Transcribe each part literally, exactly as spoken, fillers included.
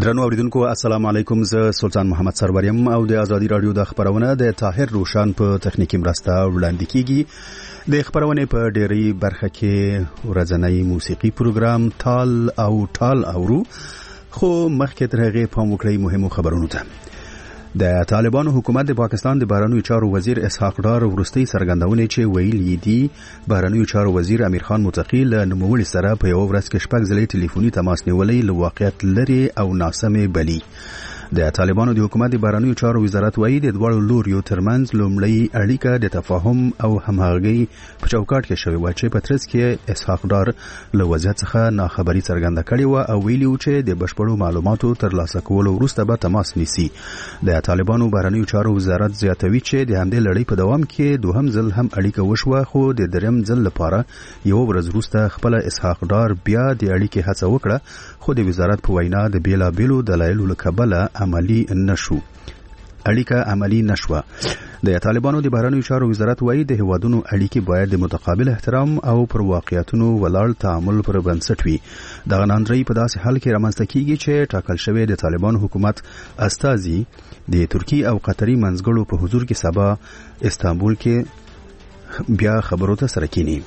درنو اوریدونکو السلام علیکم، زه سلطان محمد سروریم او د ازادي رادیو د خبرونه د طاهر روشان په تخنیکی مرسته وړاندې کیږي. د خبرونه په ډېری برخه کې ورځنی موسیقي پروګرام تال او ټال اورو، خو مخکې تر هغه په مکړی مهمو خبرونو ته. د طالبانو حکومت د پاکستان د بهرنیو چارو وزیر اسحاق ډار ورستي څرګندونه چې ویلي دي بهرنیو چارو وزیر امیر خان متقی له نوموړي سره په یو ورځ کې شپږ ځلې ټلیفوني تماس نیولې له واقعیت لري او ناسمه بلی. د طالبانو د حکومت د بهرنیو چارو وزارت وایي د دوړو لوریو ترمنځ لومړی اړیکه د تفاهم او همغږي په چوکاټ کې شوې و چې په ترڅ کې اسحاق ډار له وضعیت څخه ناخبري څرګنده کړې و او ویلي و چې د بشپړو معلوماتو ترلاسه کولو وروسته به تماس نیسي. د طالبانو بهرنیو چارو وزارت زیاتوي چې د همدې لړۍ په دوام کې دوهم ځل هم اړیکه وشوه، خو د دریم ځل لپاره یو ورځ وروسته خپل اسحاق ډار بیا د اړیکې هڅه وکړه، خو د وزارت په وینا د بیلابیلو دلایلو له کبله عملی نشو اړیکه عملی نشوه. د طالبانو د بهرنیو چارو وزارت وایي د هوادونو اړیکې باید د متقابل احترام او پر واقعیتونو ولاړ تعامل پر بنسټ وي. دغه ناندري په داسې حال کې رامنځته کیږي چې ټاکل شوی د طالبانو حکومت استازي د ترکی او قطري منځګړو په حضور کې سبا استانبول کې بیا خبرو ته سره کینی.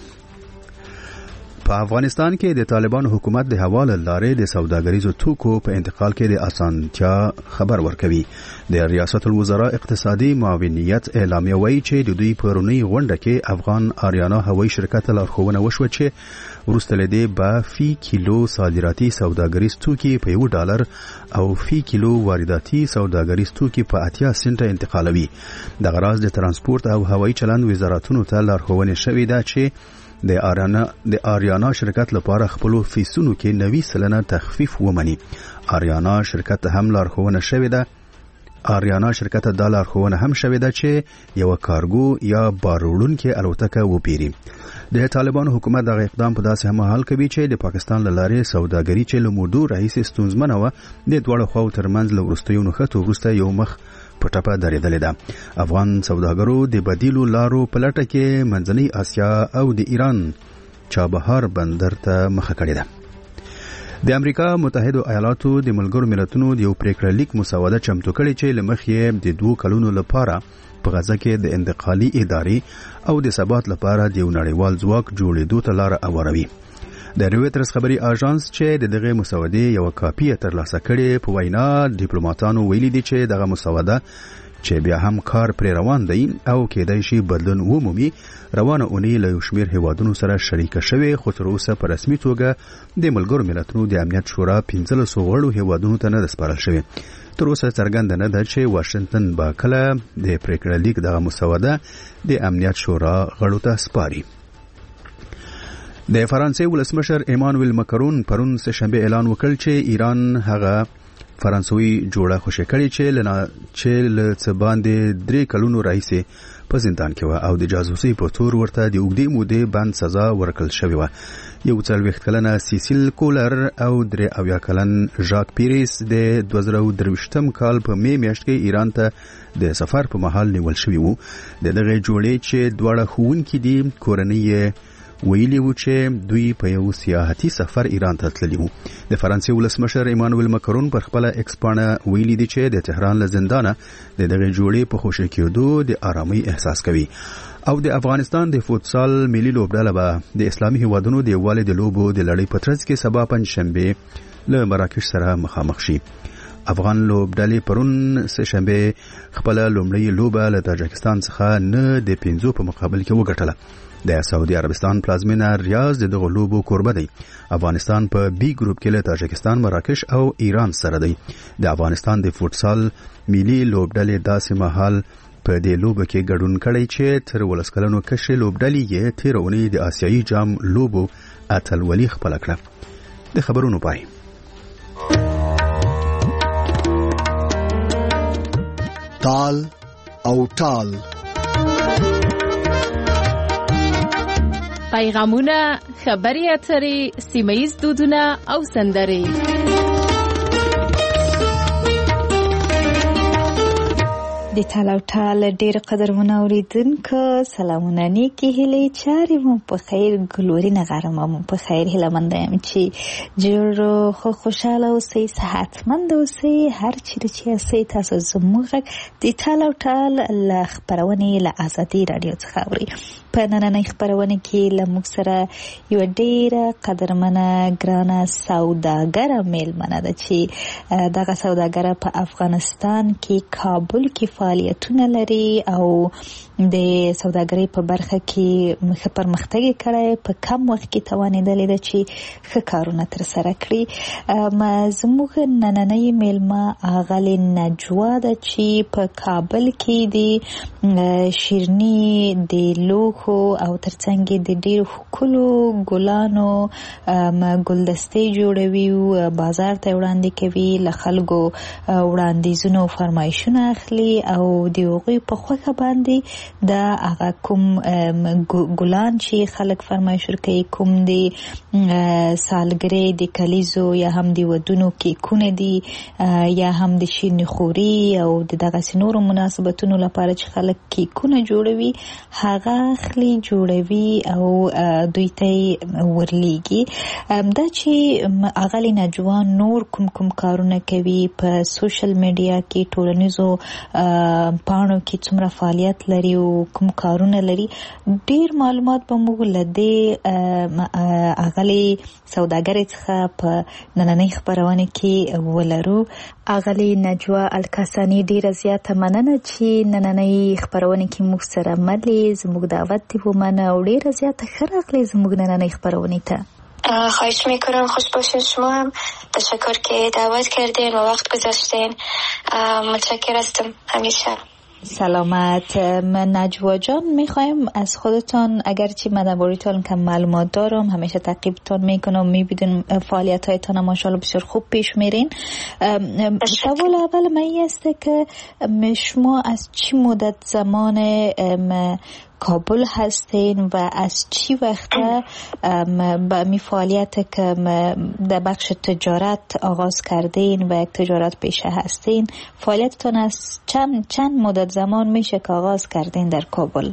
په افغانستان کې د طالبانو حکومت د حواله لارې د سوداګریزو توکو په انتقال کې د اسانتیا خبر ورکوي. د ریاست الوزرا اقتصادي معاونیت اعلامیه وایي چې د دوی پرونی غونډه کې افغان آریانا هوایي شرکت لارښوونه وشوه چې وروسته لدې به فی کیلو صادراتي سوداګریز توکي په یو ډالر او فی کیلو وارداتي سوداګریز توکي په اتیا سنټه انتقالوي. دغه راز د ترانسپورت او هوایي چلند وزارتونو ته لارښوونه شوې ده چې د آریانا د آریانا شرکت لپاره خپل فیسونو کې نوي سلنه تخفیف ومني. آریانا شرکت هم لارښوونه شوې ده آریانا شرکت د لارښوونه هم شوې ده چې یو کارګو یا باروړونکو الوتکه وپیري. د طالبانو حکومت دغه اقدام په داسې حال کوي چې د پاکستان له لارې سوداګري چې له موډو راهیسې ستونزمنه و د دوړو خو ترمنځ له ورستیو نخښتو وروسته یو مخ په ټپه درېدلې ده. افغان سوداګرو د بدیلو لارو په لټه کې منځنۍ اسیا او د ایران چابهار بندر ته مخه کړې ده. د امریکا متحده ایالاتو د ملګرو ملتونو د یو پریکړه لیک مسوده چمتو کړي چې لمخې د دوه کلونو لپاره په غزه کې د انتقالي ادارې او د ثبات لپاره د یو نړیوال ځواک جوړېدو ته لار هواروي. د رويټرز خبري اژانس چې دغه مسوده یو کاپی ترلاسه کړي په وینا ډیپلوماټانو ویلي دي چې دغه مسوده چې بیا هم کار پر روان دی او کېدای شي بدلون ومومي روانه اونۍ له یو شمېر هیوادونو سره شریکه شوې، خو تر اوسه په رسمي توګه د ملګرو ملتونو د امنیت شورا پنځه سوه غړو هیوادونو ته نه سپارل شوې. تر اوسه څرګنده نه ده چې واشنگټن به کله د پریکړه لیک دغه مسوده د امنیت شورا غړو ته سپاري. د فرانسې ولسمشر ایمانوئل مکرون پرون سه شنبه اعلان وکړ چې ایران هغه فرانسوي جوړه خوشی کړي چې لنا چې له باندې درې کلونو راهیسې په زندان کې و او د جاسوسي په تور ورته د اوږدې مودې بند سزا ورکړل شوې و. یو څلوېښت کلنه سیسیل کولر او درې اویا کلن ژاک پیریس د دوه زره درویشتم کال په می میاشت کې ایران ته د سفر په مهال نیول شوی وو. د دغه جوړې چې دواړه ښوونکي دي کورنۍ ویلی و چې دوی په یو سیاحتي سفر ایران ته تللی وو. د فرانسې ولسمشر ایمانوئل مکرون پر خپل ایکس پاڼه ویلي دي چې د تهران له زندانه د دغه جوړې په خوشی کېدو د آرامۍ احساس کوي. او د افغانستان د فوتسال ملي لوبډله به د اسلامي هیوادونو د یووالي د لوبو د لړۍ په ترڅ کې سبا پنځ شنبه له مراکش سره مخامخ شي. افغان لوبډلې پرون سه شنبه خپل لومړی لوبه له تاجکستان څخه نه د پنځو په مقابل کې وګټله. د سعودي عربستان پلازمینه ریاض د دغه لوبو کوربه دی. افغانستان په بی ګروپ کې له تاجکستان، مراکش او ایران سره دی. د افغانستان د فوتسال ملي لوبډلې داسې مهال په دې لوبه کې ګډون کړی چې تر ولس کلنو کشي لوبډلې یې تیر اونۍ د آسیایي جام لوبو اتلولي خپل کړه. د خبرونو پای تال او ټال پیغامونه، خبري اترې، سیمه‌ییز دودونه او سندرې. د د تاله او ټال ډېر قدرمنه اوریدونکو سلامونه نیکې هیلې چارې مو په خیر ګلورینه غرمه مو په خیر هیله منده یم چې جوړ خو خوشحاله اوسئ صحتمند اوسئ هر چیرې چې اوسئ تاسو زموږ غږ د تاله او ټال له خپرونې له ازادي راډیو څخه اورئ. په نننۍ خپرونه کې له موږ سره یوه ډېره قدرمنه ګرانه سوداګره میلمنه ده چې دغه سوداګره په افغانستان کې کابل کې فعالیتونه لري او د سوداګرۍ په برخه کې ښه پرمختګ کړی، په کم وخت کې توانېدلې ده چې ښه کارونه ترسره کړي. زموږ نننۍ میلمه اغلې نجوا ده چې په کابل کې د شیرني د لوښو او ترڅنګ د ډېرو ښکلو ګلانو ګلدستې جوړوي، بازار ته وړاندې کوي، له خلکو وړاندیزونه او فرمایشونه اخلي او د هغوی په خوښه باندې د هغه کوم ګلان چې خلک فرمایش ورکوي، کوم د سالګرې د کلیزو یا هم د ودونو کیکونه دي یا هم د شیرني خوري او د دغسې نورو مناسبتونو لپاره چې خلک کیکونه جوړوي، هغه اخلي جوړوي او دوی ته ورلیږي. دا چې اغلې نجوا نور کوم کوم کارونه کوي په سوشل میډیا کې، ټولنیزو پاڼو کې څومره فعالیت لري او کوم کارونه لري، ډیر معلومات به موږ له دې اغلې سوداګرۍ څخه په نننۍ خپرونه کې ولرو. اغلې نجوا الکاسانی ډیره زیاته مننه چې نننۍ خپرونه کې موږ سره ملې، زموږ دعوت دی ومنه او ډیره زیاته ښه راغلې زموږ نننۍ خپرونه ته. خواهش میکنم. خوش باشین. شما هم تشکر که دعوت کردین و وقت گذاشتین. متشکر هستم همیشه. سلامت. من نجوا جان میخوایم از خودتان، اگرچه من درباره‌تان کم معلومات دارم، همیشه تعقیبتان میکنم، میبینم فعالیت هایتان ماشاءالله بسیار خوب پیش میرین. سوال اول من است که شما از چی مدت زمان کابل هستین و از چی وقت با می فعالیت که در بخش تجارت آغاز کردین و یک تجارت پیشه هستین؟ فعالیتتان از چند چند مدت زمان میشه که آغاز کردین در کابل؟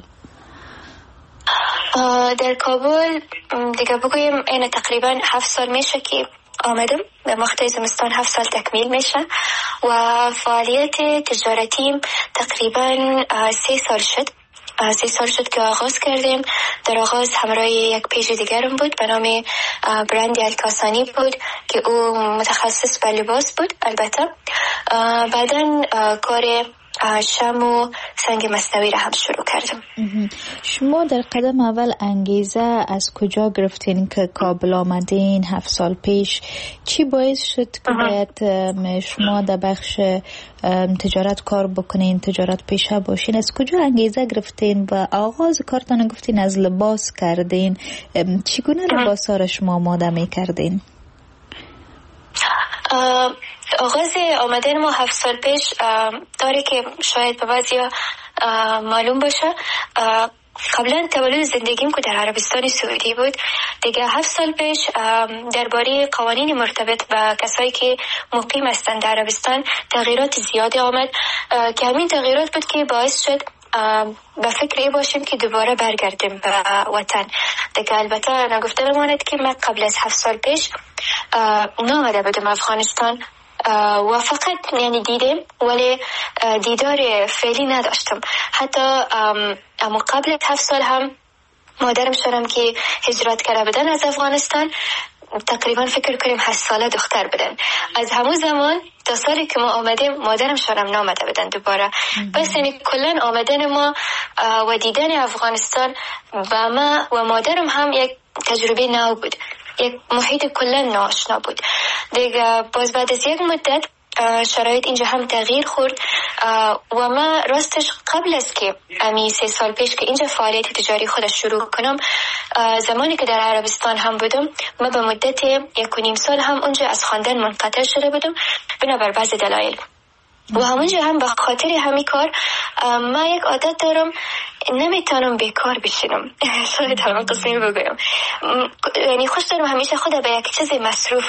در کابل دیگه بگویم این تقریبا هفت سال میشه که آمدم. به مقطع زمستان هفت سال تکمیل میشه و فعالیت تجارتیم تقریبا سه سال شد. سه سال شد که آغاز کردیم. در آغاز همراه یک پیج دیگرم بود به نام برند الکاسانی بود که او متخصص به لباس بود. البته بعداً کار شم و سنگ مصنوعی را هم شروع کردم. شما در قدم اول انگیزه از کجا گرفتین که کابل آمدین هفت سال پیش؟ چی باعث شد که باید شما در بخش تجارت کار بکنین، تجارت پیشه باشین؟ از کجا انگیزه گرفتین و آغاز کارتان گفتین از لباس کردین؟ چگونه لباس ها را شما آماده می کردین؟ آغاز آمدن ما هفت سال پیش داره که شاید به بعضیا معلوم باشه. قبلا تولد زندگیم که در عربستان سعودی بود، دیگه هفت سال پیش درباره قوانین مرتبط با کسایی که مقیم هستند در عربستان تغییرات زیادی آمد که همین تغییرات بود که باعث شد به فکر ای باشیم که دوباره برگردیم به وطن. دیگه البته نگفته بماند که من قبل از هفت سال پیش نامده بودم افغانستان و فقط یعنی دیدم ولی دیدار فعلی نداشتم. حتی اما قبل هفت سال هم مادرم شدم که هجرت کرده بودن از افغانستان، تقریبا فکر کنیم هشت ساله دختر بودن. از همون زمان تا سالی که ما آمدیم مادرم شدم نامده بودن دوباره. بس یعنی کلن آمدن ما و دیدن افغانستان و ما و مادرم هم یک تجربه نو بود، یک محیط کلن ناآشنا بود. دیگه باز بعد از یک مدت شرایط اینجا هم تغییر خورد و ما راستش قبل از که امی سه سال پیش که اینجا فعالیت تجاری خود شروع کنم، زمانی که در عربستان هم بودم ما به مدت یک و نیم سال هم اونجا از خواندن منقطع شده بودم بنابر بعض دلایل و همونجا هم به خاطر همین کار ما یک عادت دارم، نمیتونم بیکار بشینم. شاید الان قسمی بگویم، یعنی خوش دارم همیشه خود به یک چیزی مصروف کنم.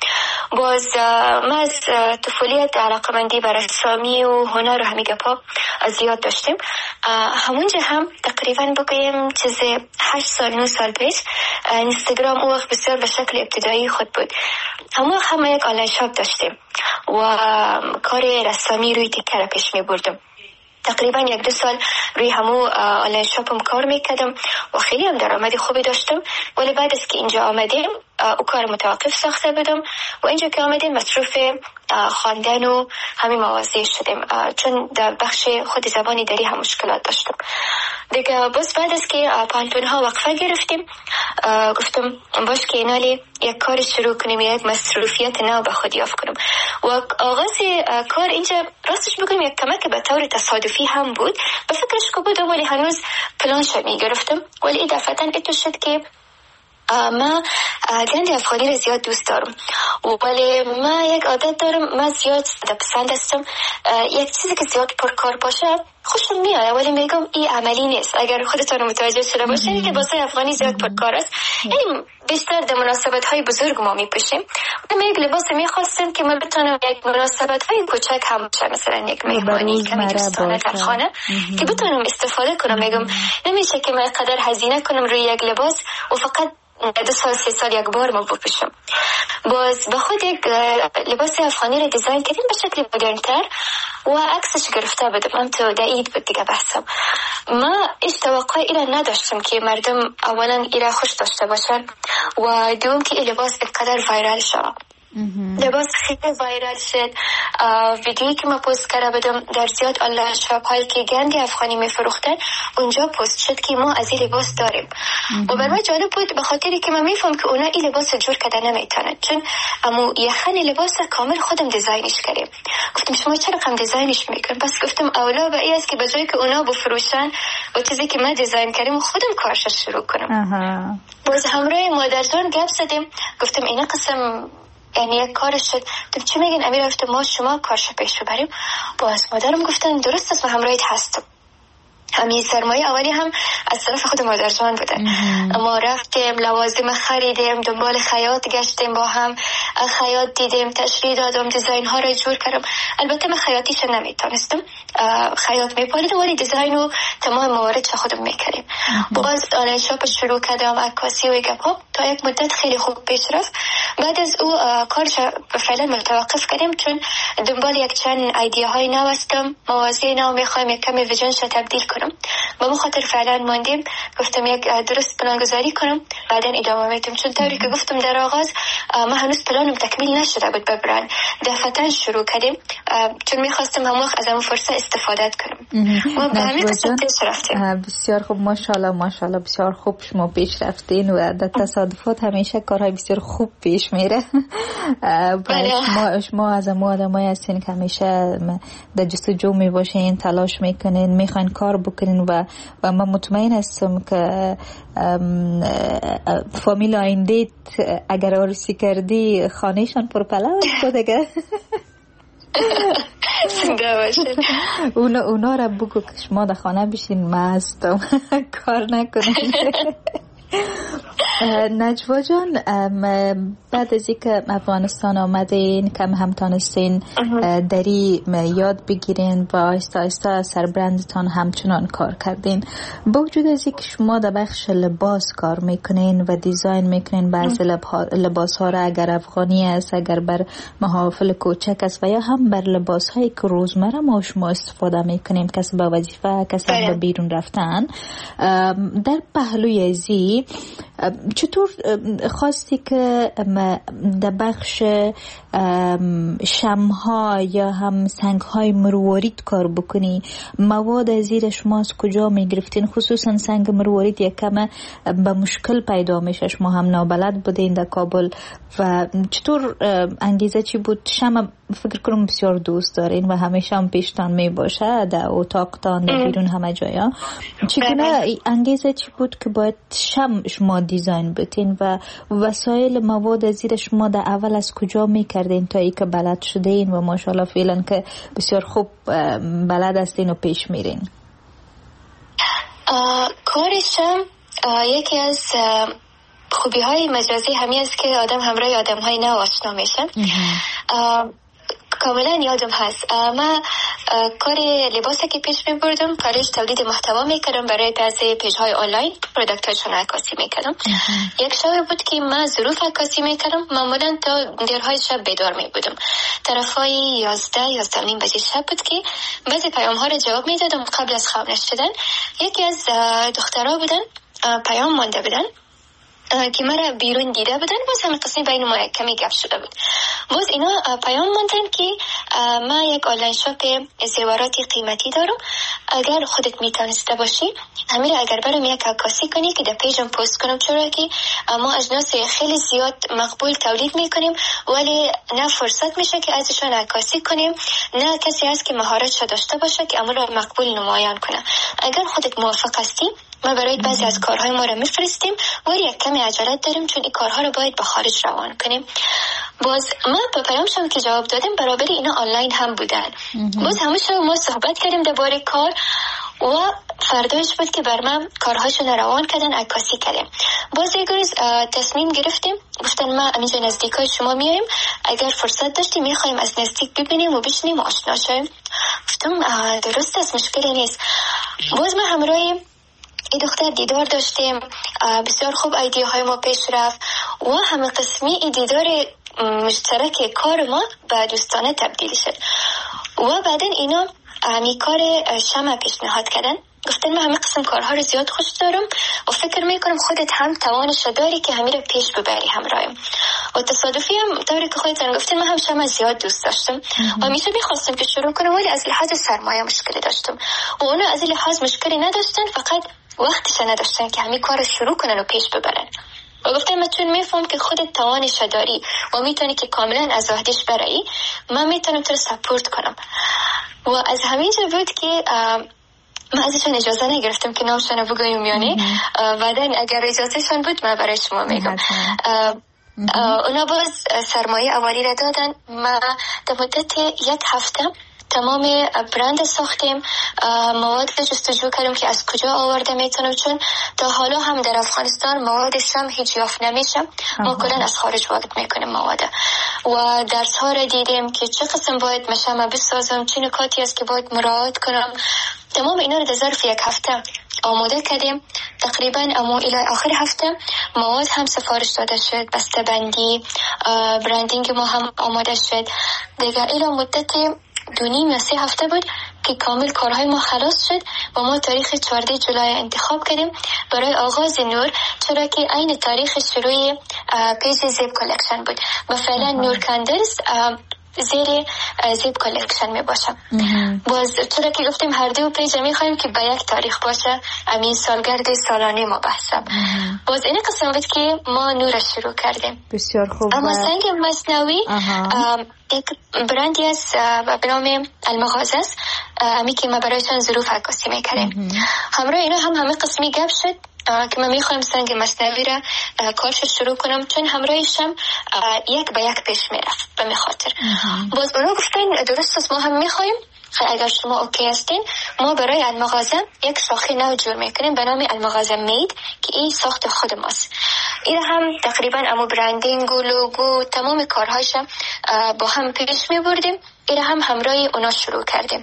باز ما از طفولیت علاقمندی بر رسامی و هنر و همین گپا زیاد داشتیم. همونجا هم تقریبا بگویم چیز هشت سال نه سال پیش اینستاگرام اون وقت بسیار به شکل ابتدایی خود بود. همون وقت هم یک آنلاین شاپ داشتیم و کار رسامی روی تیکه را پیش می بردم. تقریبا یک دو سال روی همو آنلاین شاپم کار میکردم و خیلی هم درآمد خوبی داشتم. ولی بعد از که اینجا آمدیم او کار متوقف ساخته بودم و اینجا که آمدیم مصروف خواندن و همین مواضیع شدیم، چون در بخش خود زبانی دری هم مشکلات داشتم دیگه. باز بعد از که پانتون ها وقفه گرفتیم گفتم باش که اینالی یک کار شروع کنیم، یک مصروفیت نو به خود یافت کنم. و آغاز کار اینجا راستش بگم یک کمک به طور تصادفی هم بود، به فکرش که بودم ولی هنوز پلانش می گرفتم. ولی این دفعتا اتو شد که ما گند افغانی رو زیاد دوست دارم ولی ما یک عادت دارم، من زیاد پسند هستم یک چیزی که زیاد پرکار باشه خوشم میاد ولی میگم این عملی نیست. اگر خودتون متوجه شده باشین که لباس افغانی زیاد پرکار است، یعنی بیشتر در مناسبت های بزرگ ما میپوشیم. من یک لباس میخواستم که من بتونم یک مناسبت های کوچک هم باشه، مثلا یک مهمانی کمی دوستانه در خانه که بتونم استفاده کنم. میگم نمیشه که من قدر هزینه کنم روی یک لباس و فقط دو سال سه سال یک بار ما بپوشم. باز به خود یک لباس افغانی رو دیزاین کردیم به شکل مدرن‌تر و عکسش گرفته بودم. من تو دعید بود دیگه بحثم. ما ایش توقع ایره نداشتم که مردم اولا ایره خوش داشته باشن و دوم که این لباس اینقدر وایرال شد. لباس خیلی وایرال شد. ویدیویی که ما پست کرده بودم در زیاد آنلاین شاپ هایی که گند افغانی میفروختن اونجا پست شد که ما از این لباس داریم و برای من جالب بود به خاطری که من میفهم که اونا این لباس جور کردن نمیتونن، چون امو یخن لباس کامل خودم دیزاینش کردیم. گفتم شما چرا کم دیزاینش میکنم؟ پس گفتم اولا به این است که به جای که اونا بفروشن و چیزی که من دیزاین کردم خودم کارش شروع کنم. باز همراه مادرجان گپ زدیم، گفتم اینا قسم یعنی یک کارش شد. تو چی میگین امیر؟ گفتم ما شما کارش پیش ببریم. باز مادرم گفتن درست است، ما همراهت هستم. همین سرمایه اولی هم از طرف خود مادرجان بوده. ما رفتیم لوازم خریدیم، دنبال خیاط گشتیم، با هم خیاط دیدیم، تشریح دادم، دیزاین ها رو جور کردم. البته من خیاطیش نمیتونستم، خیاط میپالیدم ولی دیزاین رو تمام موارد خودم میکردیم. باز آنلاین شاپ شروع کردم، عکاسی و گپا تا یک مدت خیلی خوب پیش رفت. بعد از او کارش فعلا متوقف کردیم چون دنبال یک چند ایده های نو هستم، مواضیع نو میخوایم یک کمی ویژنش تبدیل کنم. با مخاطر فعلا ماندیم، گفتم یک درست پلان گذاری کنم بعدن ادامه میدم، چون طوری که گفتم در آغاز ما هنوز پلانم تکمیل نشده بود به برند. دفعتا شروع کردیم چون میخواستم هم وقت از همون فرصت استفاده کنم و به همین قسم پیش رفتیم. بسیار خوب، ماشاءالله ماشاءالله بسیار خوب شما پیش رفتین و در تصادفات همیشه کارهای بسیار خوب پیش میره. شما شما از ما آدمایی هستین که همیشه در جستجو میباشین، تلاش میکنین، میخواین کار بکنین و و من مطمئن هستم که فامیل آینده اگر عروسی کردی خانهشان پرپلو است دیگه. اونا اونا را بگو که شما در خانه بشین، من هستم، کار نکنین. نجوا جان، بعد از اینکه افغانستان آمدین کم هم تانستین دری یاد بگیرین و آهسته آهسته سربرندتان همچنان کار کردین، با وجود از اینکه شما در بخش لباس کار میکنین و دیزاین میکنین بعضی لباس ها را، اگر افغانی است، اگر بر محافل کوچک است و یا هم بر لباس هایی که روزمره ما شما استفاده میکنیم، کسی به وظیفه، کسی به بیرون رفتن، در پهلوی ازی چطور خواستی که در بخش شمها یا هم سنگهای مروارید کار بکنی؟ مواد زیر شما از کجا می گرفتین؟ خصوصا سنگ مروارید یک کم به مشکل پیدا میشه، شما هم نابلد بودین در کابل و چطور انگیزه چی بود؟ شم فکر کنم بسیار دوست دارین و همیشه هم پیشتان می باشه در اتاقتان، در بیرون، همه جایا. چگونه انگیزه چی بود که باید شم شما دیزاین بتین و وسایل مواد زیر شما در اول از کجا می کردین تا ای که بلد شدین و ماشاءالله فعلا که بسیار خوب بلد هستین و پیش میرین؟ کارشم یکی از خوبی های مجازی همین است که آدم همراه آدم های نو آشنا میشن. کاملا یادم هست ما کار لباسه که پیش می بردم، کارش تولید محتوا میکردم برای بعضی پیج های آنلاین، پروداکتاشون عکاسی میکردم. یک شب بود که من ظروف عکاسی میکردم، معمولا تا دیرهای شب بیدار می بودم. طرفای یازده یازده نیم بجه شب بود که بعضی پیام ها رو جواب میدادم قبل از خواب نشدن. یکی از دخترها بودن پیام مانده بودن که مرا بیرون دیده بودن، باز همین قسمی بین ما کمی گپ شده بود. باز اینا پیام ماندن که ما یک آنلاین شاپ زیوراتی قیمتی دارم، اگر خودت میتونسته باشی همین اگر برام یک عکاسی کنی که در پیجم پست کنم، چرا که ما اجناس خیلی زیاد مقبول تولید میکنیم ولی نه فرصت میشه که ازشون عکاسی کنیم، نه کسی هست که مهارتش داشته باشه که عمل مقبول نمایان کنه. اگر خودت موافق هستی ما برای بعضی از کارهای ما رو میفرستیم ولی یک کمی عجلت داریم چون این کارها رو باید به خارج روان کنیم. باز ما به پیامشون که جواب دادیم برابر اینا آنلاین هم بودن. باز همه شب ما صحبت کردیم درباره کار و فرداش بود که بر من کارهاشون روان کردن، عکاسی کردیم. باز یک روز تصمیم گرفتیم، گفتن ما اینجا نزدیکای شما میایم، اگر فرصت داشتیم میخوایم از نزدیک ببینیم و بشنیم و آشنا شویم. گفتم درست است، مشکلی نیست. باز ما همراه این دختر دیدار داشتیم، بسیار خوب ایده های ما پیش رفت و همه قسمی این دیدار مشترک کار ما به دوستانه تبدیل شد. و بعدن اینا همی کار شمع پیشنهاد کردن، گفتن من همه قسم کارها رو زیاد خوش دارم و فکر میکنم خودت هم توانش داری که همین رو پیش ببری همراهیم. و تصادفی هم طوری که خودتان گفتن من هم شمع زیاد دوست داشتم و همیشه میخواستم که شروع کنم ولی از لحاظ سرمایه مشکلی داشتم و اونا از لحاظ مشکلی نداشتن، فقط وقتش نداشتن که همین کار رو شروع کنن و پیش ببرن. و گفتم من چون میفهم که خودت توانش داری و میتونی که کاملا از وحدش برایی، من میتونم تو رو سپورت کنم. و از همینجا بود که من ازشون اجازه نگرفتم که نامشون رو بگویم، یعنی بعدن اگر اجازهشون بود من برای شما میگم. اونا باز سرمایه اولی را دادن. ما در مدت یک هفته تمام برند ساختیم، مواد جستجو کردیم که از کجا آورده میتونم، چون تا حالا هم در افغانستان مواد شم هیچ یافت نمیشه، ما کلن از خارج وارد میکنیم مواد. و درس ها را دیدیم که چه قسم باید مشم بسازم، چه نکاتی است که باید مراعات کنم. تمام اینا رو در ظرف یک هفته آماده کردیم. تقریبا اما الى آخر هفته مواد هم سفارش داده شد، بسته بندی، برندینگ ما هم آماده شد. دیگه الى مدت دو نیم یا سه هفته بود که کامل کارهای ما خلاص شد و ما تاریخ چهارده جولای انتخاب کردیم برای آغاز نور، چرا که عین تاریخ شروع پیج زیب کلکشن بود و فعلا نور کندلز زیر زیب کلکشن می باشه. باز چرا که گفتیم هر دو پیج می خواهیم که به یک تاریخ باشه، امین سالگرد سالانه ما بحثم. باز این قسم بود که ما نور شروع کردیم. بسیار خوب. اما سنگ مصنوعی یک برندی است به نام المغازه است، امی که ما برایشان ظروف عکاسی میکردیم. همراه اینا هم همه قسمی گپ شد که من میخوایم سنگ مصنوعی را کارش شروع کنم، چون همراهشم یک به یک پیش میرفت به خاطر. باز اونا گفتن درست است ما هم میخوایم، اگر شما اوکی هستین ما برای المغازه یک شاخه نو جور میکنیم به نام المغازه مید که این ساخت خود ماست. این هم تقریبا امو برندینگ و لوگو تمام کارهاش با هم پیش میبردیم. این هم همراه اونا شروع کردیم.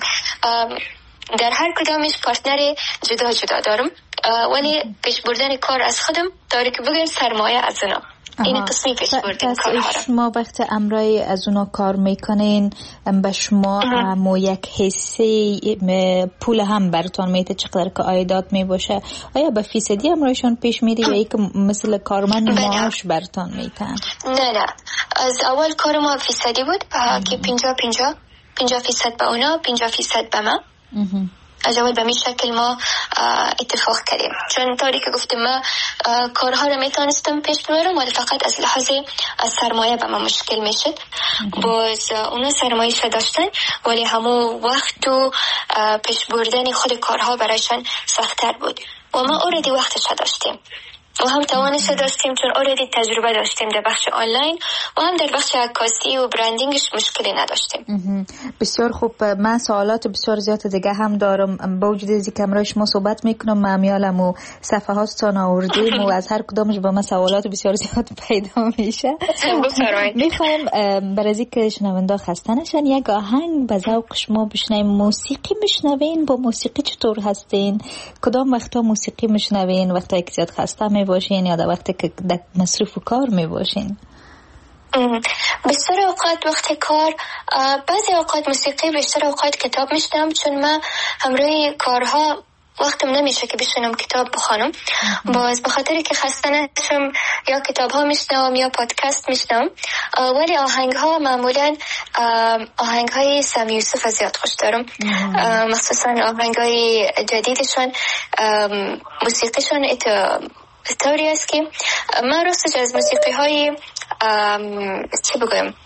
در هر کدامش پارتنر جدا جدا دارم ولی پیش بردن کار از خودم داره که بگم سرمایه از اونا. این قسمی پیش بردن کارها را. شما وقت امرای از اونا کار میکنین به شما مو یک حصه پول هم براتون میده، چقدر که عایدات میباشه؟ آیا به فیصدی امرایشان پیش میدی یا یک مثل کارمند معاش براتون میتن؟ نه نه، از اول کار ما فیصدی بود که پنجاه پنجاه پنجاه فیصد به اونا پنجاه فیصد به ما. از اول به می شکل ما اتفاق کردیم، چون طوری که گفتیم ما کارها رو میتونستم پیش ببرم ولی فقط از لحاظ سرمایه به ما مشکل میشد. باز اونا سرمایه شد داشتن ولی همون وقت و پیش بردن خود کارها برایشان سخت‌تر بود و ما اوردی وقتش داشتیم. و هم توانش داشتیم چون اوردی تجربه داشتیم در بخش آنلاین و هم در بخش عکاسی و برندینگش مشکلی نداشتیم. بسیار خوب. من سوالات بسیار زیاد دیگه هم دارم. با وجود اینکه امروز شما صحبت میکنم معمیالم و صفحاتتان آوردیم و از هر کدامش با من سوالات بسیار زیاد پیدا میشه. میخوایم برای از اینکه شنونده خسته نشن یک آهنگ به ذوق شما بشنویم. موسیقی میشنوین؟ با موسیقی چطور هستین؟ کدام وقتا موسیقی میشنوین؟ وقتی که زیاد خسته میباشین یا در وقتی که مصروف و کار میباشین؟ بیشتر اوقات وقت کار، بعضی اوقات موسیقی، بیشتر اوقات کتاب میشنم چون من همراه کارها وقتم نمیشه که بشینم کتاب بخونم. باز به خاطری که خسته نشم یا کتاب ها میشنوم یا پادکست میشنوم. ولی آهنگ ها معمولا آهنگ های سامی یوسف زیاد خوش دارم، مخصوصا آهنگ های جدیدشون. موسیقیشون طوری است که من راستش از موسیقی های چی بگویم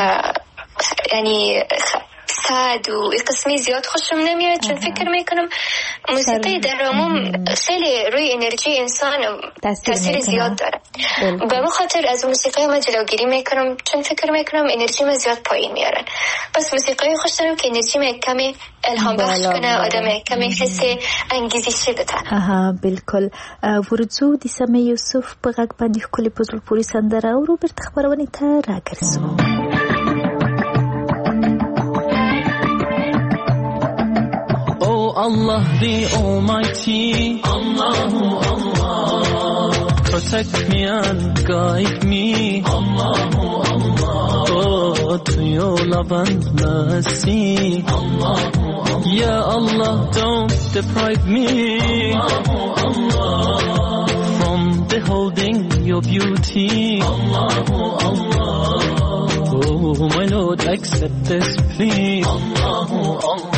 یعنی سعد و قسمی زیاد خوشم نمیاد چون فکر میکنم موسیقی در عموم خیلی روی انرژی انسان تاثیر زیاد داره. به من خاطر از موسیقی ما جلوگیری میکنم چون فکر میکنم انرژی ما زیاد پایین میارن. پس موسیقی خوش دارم که انرژی ما کمی الهام بخش کنه، آدم کمی حس انگیزشی بده. آها بالکل. ورزو دی سامی یوسف په غږ باندې ښکلې په زړه پورې سندره اورو. بیرته خپرونې ته راګرځو. Allah the Almighty, Allahu Allah, protect me and guide me, Allahu Allah, oh, to your love and mercy, Allahu Allah, Ya Allah, don't deprive me, Allahu Allah, from beholding your beauty, Allahu Allah, oh my Lord, accept this plea, Allahu Allah.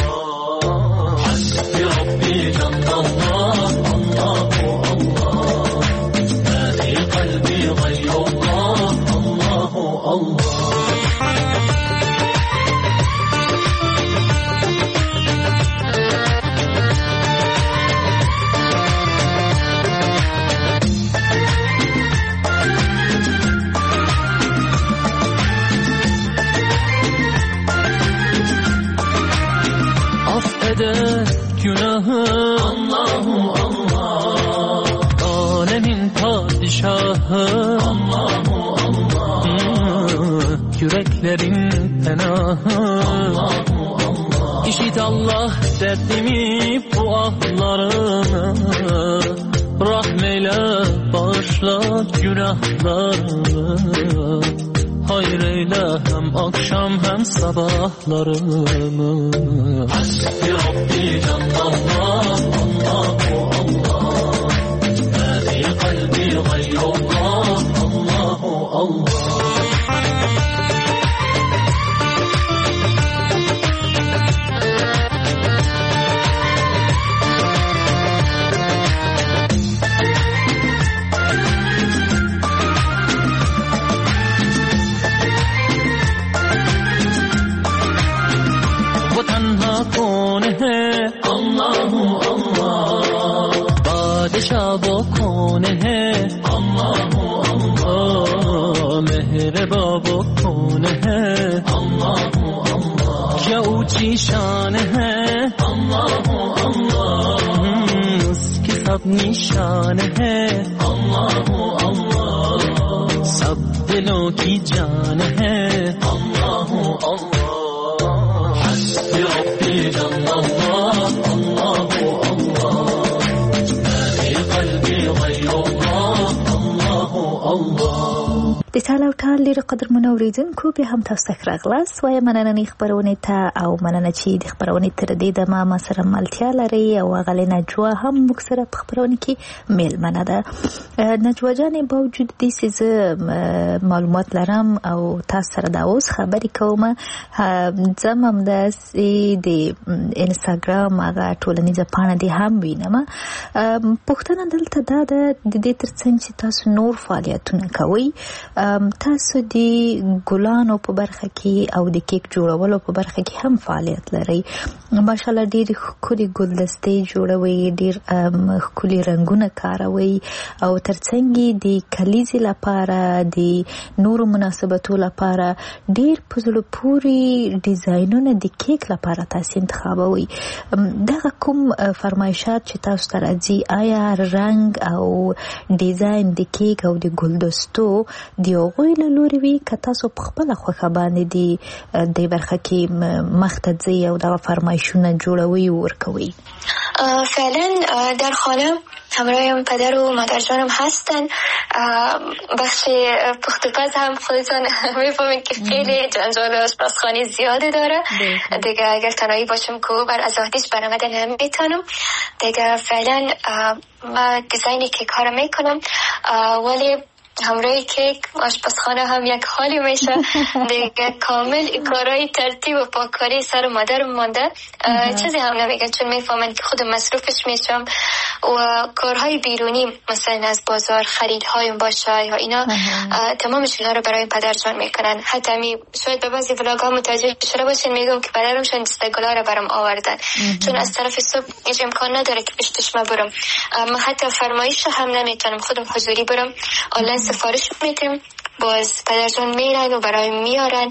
ربي جل الله الله الله ما في قلبي غير الله الله الله affeder günahı Allahu Allah, alemin padişahı Allahu Allah, yüreklerin penahı Allahu Allah. İşit Allah derdimi bu ahlarını, rahmeyle bağışla günahlarını, hayır eyle hem akşam hem sabahlarımı. Hasbi Rabbi Cennet Allahu Allah, ma fi kalbi gayrullah Allahu Allah. कौन है अल्लाहु अल्लाह, बादशाह वो कौन है अल्लाहु अल्लाह, मेहरबान वो कौन है अल्लाहु अल्लाह, क्या ऊंची शान है अल्लाहु अल्लाह, उसकी सब निशान है अल्लाहु अल्लाह, सब दिलों की जान है अल्लाहु अल्लाह. د ټال او ټال ډېر قدرمنو اوریدونکو بیا هم تاسو ته راغلاست. وایم مننه خبرونه ته او مننه چې د خبرونه تر دې دمه ما سره ملتیا لري او غلې نجوا هم موږ سره په خبرونه کې میلمنه ده. نجوا جان با وجود دې چې معلومات لرم او تاسو سره دا اوس خبرې کوم، زمم د د انستګرام هغه ټولنیزه پاڼه دې هم وینم. پښتنه دلته دا د دې ترڅنګ چې تاسو نور فعالیتونه کوي تاسو دی ګلانو په برخه کې او د کیک جوړولو په برخه کې هم فعالیت لري. ماشاءالله ډېر ښکلي ګلدستې جوړوي، ډېر ښکلي رنګونه کاروي او ترڅنګ د کلیزې لپاره د نورو مناسبتو لپاره ډېر په زړه پورې ډیزاینونه د کیک لپاره تاسو انتخابوي. دغه کوم فرمایشات چې تاسو ته راځي، آیا رنګ او ډیزاین د کیک او د ګلدستو د هغوی له لوري وي که تاسو په خپله خوښه باندې د دې برخه کې مخته ځئ او دغه فرمایشونه جوړوي و ورکوي؟ فعلا در خانه همراهم پدر و مادرجانم هستن. بخش پختوپز هم خودتان میفهمید که خیلی جنجال آشپزخانه زیاده داره دیگه. اگر تنهایی باشم که بر از آتیش برآمدن نمیتونم دیگه. فعلا ما دیزاین کیک ها رو میکنم، ولی همراه کیک آشپزخانه هم یک حالی میشه دیگه. کامل کارهای ترتیب و پاککاری سر مادرم مانده، چیزی هم نمیگن چون میفهمن که خودم مصروفش میشم و کارهای بیرونی مثلا از بازار خریدهایم باشه یا اینا تمامش اینا رو برای پدرجان میکنن. حتی می شاید به بعضی ولاگ ها متوجه شده باشین میگم که پدرمشون دستگلا رو برام آوردن چون از طرف صبح هیچ امکان نداره که پشتش ما برم. ما حتی فرمایش هم نمیتونم خودم حضوری برم، آنلاین سفارش میتونم، باز پدرجان میرن و برای میارن.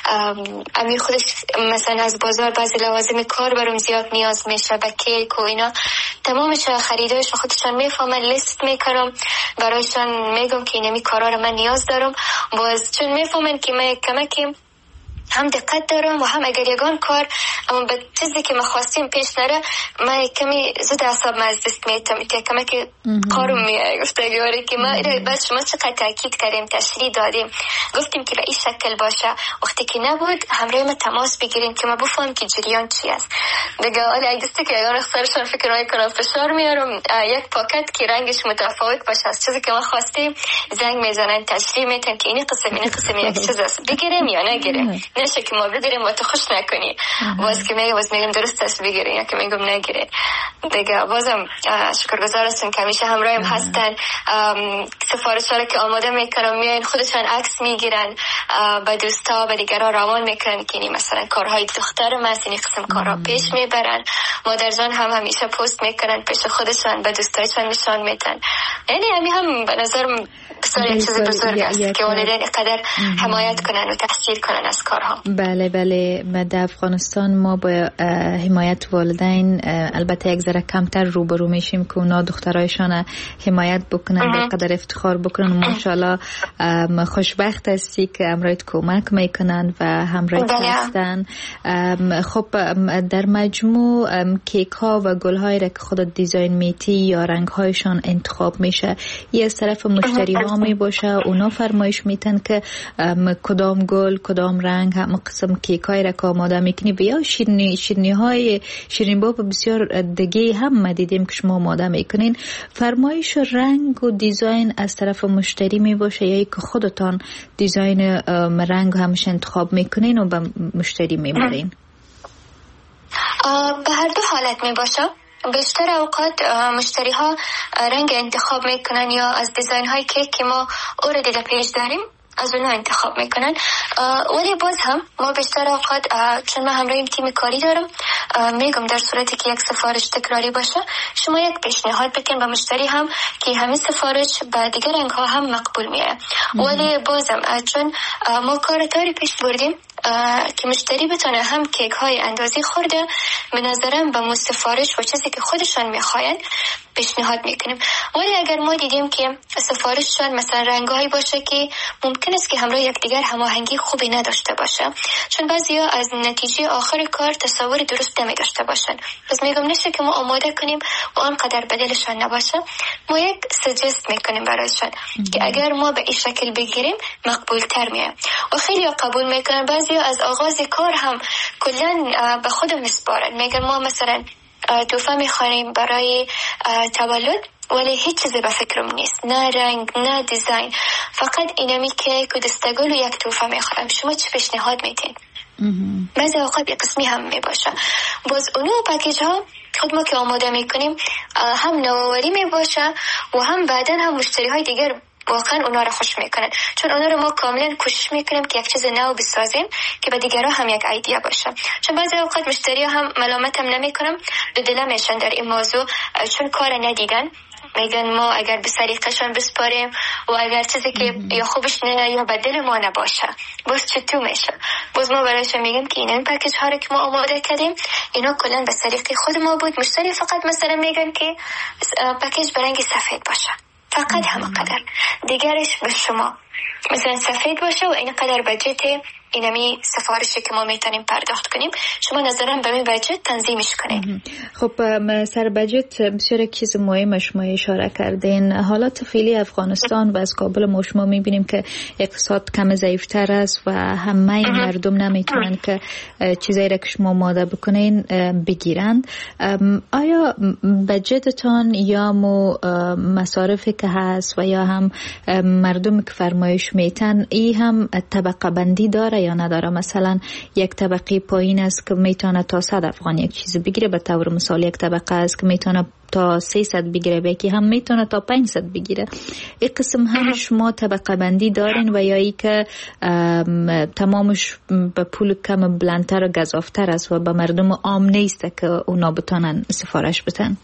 امیر خودش مثلا از بازار بعضی لوازم کار برام زیاد نیاز میشه، به کیک و اینا تمامش خریدایش خودشان میفهمن، لیست میکنم برایشان میگم که اینمی کارا رو من نیاز دارم. باز چون میفهمن که من کمکی هم دقت دارم و هم اگر یگان کار اما به چیزی که ما خواستیم پیش نره من کمی زود اعصاب از دست میتم که کمی که کارم میاد گفتگواری که ما بس شما چقدر تاکید کردیم تشریح دادیم گفتیم که به این شکل باشه. وقتی که نبود همراه ما تماس بگیرین که ما بفهم که جریان چی است دیگه. حالا اگه دسته که یگان اختصارشان فکر میکنم فشار میارم یک پاکت که رنگش متفاوت باشه از چیزی که ما خواستیم زنگ میزنن تشریح میتن که این قسم این قسم یک چیز است بگیریم یا نگیریم، نشه که ما بگیریم و تو خوش نکنی. باز که میگه باز میگم درست است بگیریم یا که میگم نگیریم دیگه. بازم شکرگزار هستم که همیشه همراهم هستن. سفارش ها که آماده میکنم میان خودشان عکس میگیرن به دوستا به دیگرها روان میکنن که مثلا کارهای دخترم هست این قسم کارها پیش میبرن. مادرجان هم همیشه پست میکنن پیش خودشان به دوستایشان نشان میدن. یعنی همین هم به نظرم بسیار یک چیز بزرگ است که والدین قدر حمایت کنن و تحصیل کنن از کارها. بله بله. در افغانستان ما با حمایت والدین البته یک ذره کمتر روبرو میشیم که اونا دخترایشان حمایت بکنن به قدر افتخار بکنن. ماشاءالله خوشبخت هستی که همراهت کمک میکنن و همراهت هستن. خب در مجموع کیک ها و گل هایی را که خودت دیزاین میتی یا رنگ هایشان انتخاب میشه یه از طرف مشتری ها می باشه اونا فرمایش میتن که کدام گل کدام رنگ هم قسم کیک های را که آماده میکنی و یا شیرینی شیرینی های شیرین باب بسیار دیگه هم ما دیدیم که شما آماده میکنین. فرمایش رنگ و دیزاین از طرف مشتری می باشه یا که خودتان دیزاین رنگ همش انتخاب میکنین و به مشتری میبرین؟ به هر دو حالت می باشه. بیشتر اوقات مشتری ها رنگ انتخاب میکنن یا از دیزاین های کیک که ما اوردی در پیج داریم از اونها انتخاب میکنن. ولی باز هم ما بیشتر اوقات چون ما همراهیم تیم کاری دارم میگم در صورتی که یک سفارش تکراری باشه شما یک پیشنهاد بکن به مشتری هم که همین سفارش به دیگر رنگ ها هم مقبول میه. ولی بازم چون ما کار تاری پیش بردیم که مشتری بتونه هم کیک های اندازی خورده به نظرم به مو سفارش و چیزی که خودشان میخواین پیشنهاد میکنیم. ولی اگر ما دیدیم که سفارششان مثلا رنگایی باشه که ممکن است که همراه یکدیگر هماهنگی خوبی نداشته باشه چون بعضیا از نتیجه آخر کار تصور درست نمی داشته باشن، پس میگم نشه که ما آماده کنیم و آنقدر بدلشان نباشه. ما یک سجست میکنیم برایشان که اگر ما به این شکل بگیریم مقبول تر میه و خیلی قبول میکنن. بعضیا از آغاز کار هم کلا به خودم میسپارن، میگن ما مثلا تحفه میخوانیم برای تولد ولی هیچ چیزی به فکرم نیست، نه رنگ نه دیزاین، فقط اینمی کیک و دستگل و یک تحفه میخوام، شما چه پیشنهاد میتین؟ بعضی اوقات یک قسمی هم میباشه. باز اونو پکیج ها خود ما که آماده میکنیم هم نوآوری میباشه و هم بعدن هم مشتری های دیگر واقعا اونا رو خوش میکنن، چون اونا رو ما کاملا کوشش میکنیم که یک چیز نو بسازیم که به دیگران هم یک ایده باشه. چون بعضی اوقات مشتری هم ملامتم نمیکنم، دو دل میشن در این موضوع، چون کار ندیدن، میگن ما اگر به سلیقه‌شان بسپاریم و اگر چیزی که یا خوبش نه یا بدل ما نباشه باز چطور میشه. باز ما برایشون میگیم که این پکیج ها رو که ما آماده کردیم اینا کلا به سلیقه خود ما بود. مشتری فقط مثلا میگن که پکیج به رنگ سفید باشه، فقط همینقدر، دیگرش به شما مثلا سفید باشه و اینقدر بجت اینمی سفارشی که ما میتونیم پرداخت کنیم، شما نظرم به این بجت تنظیمش کنیم. خب سر بجت بسیار چیز مهم شما اشاره کردین. حالات فعلی افغانستان و از کابل ما شما میبینیم که اقتصاد کم ضعیفتر است و همه مردم نمیتونن که چیزایی را که شما آماده بکنین بگیرند. آیا بجتتان یا مو مصارفی که هست و یا هم مردم که فرمایش میتن ای هم طبقه بندی داره یا نداره؟ مثلا یک طبقه پایین است که میتونه تا صد افغان یک چیز بگیره، به طور مثال یک طبقه است که میتونه تا سیصد بگیره، یکی هم میتونه تا پانصد بگیره. این قسم هم شما طبقه بندی دارین و یا ای که تمامش به پول کم بلندتر و گزافتر است و به مردم عام نیست که اونا بتونن سفارش بتن؟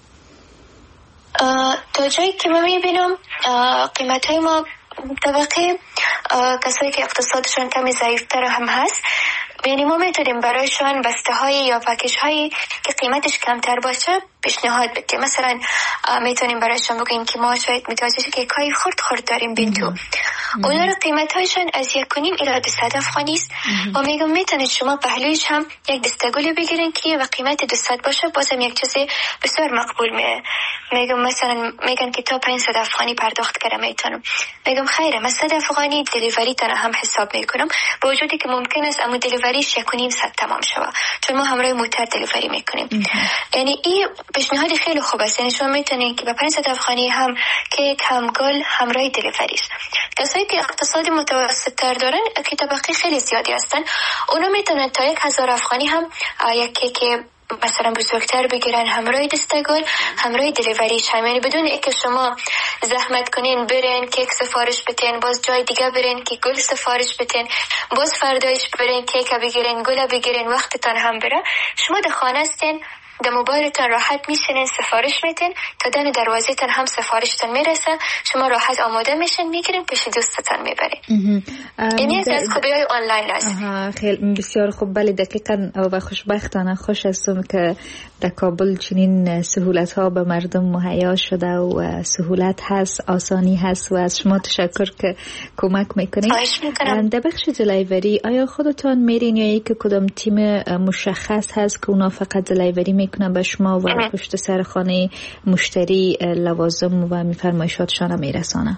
تا جایی که من میبینم قیمت های ما طبقه کسایی که اقتصادشون کمی ضعیفتر هم هست، یعنی ما میتونیم برایشان بسته های یا پکیج هایی که قیمتش کمتر باشه پیشنهاد بدیم. مثلا میتونیم برایشان بگیم که ما شاید متوجه که کای خرد خرد داریم بینتو، اونا رو قیمت هایشان از یک کنیم الی دوصد افغانی است و میگم میتونید شما پهلویش هم یک دستگلی بگیرین که و قیمت دوصد باشه، بازم یک چیزی بسیار مقبول میه. میگم مثلا میگن که تا پانصد افغانی پرداخت کردم، میتونم میگم خیره من صد افغانی دلیوری تنها هم حساب میکنم، با وجودی که ممکن است اما دلیوریش یک و نیم صد تمام شوه، چون ما همراه موتر دلیوری میکنیم. یعنی این پیشنهاد خیلی خوب است، یعنی شما میتونید که با پانصد افغانی هم کیک هم گل همراه دلیوری است. کسایی که اقتصاد متوسط تر دارن که طبقه خیلی زیادی هستن، اونا میتونن تا یک هزار افغانی هم یک کیک مثلا بزرگتر بگیرن همراه دستگل همراه دلیوریش هم، یعنی بدون اینکه شما زحمت کنین برین کیک سفارش بتین، باز جای دیگه برین که گل سفارش بتین، باز فردایش برین کیک بگیرین گل بگیرین، وقتتان هم بره. شما در خانه هستین، در موبایلتان راحت میشینین سفارش میتین، تا دن دروازه‌تان هم سفارشتان میرسه، شما راحت آماده میشین میگیرین پیش دوستتان میبرین. یعنی از خوبی‌های آنلاین است. خیلی بسیار خوب. بله دقیقاً و خوشبختانه خوش هستم که در کابل چنین سهولت ها به مردم مهیا شده و سهولت هست، آسانی هست و از شما تشکر که کمک میکنید. خواهش میکنم. در بخش دلیوری آیا خودتان میرین یا ای که کدام تیم مشخص هست که اونا فقط دلیوری میکنه به شما و پشت سر خانه مشتری لوازم و میفرمایشاتشان میرسانه؟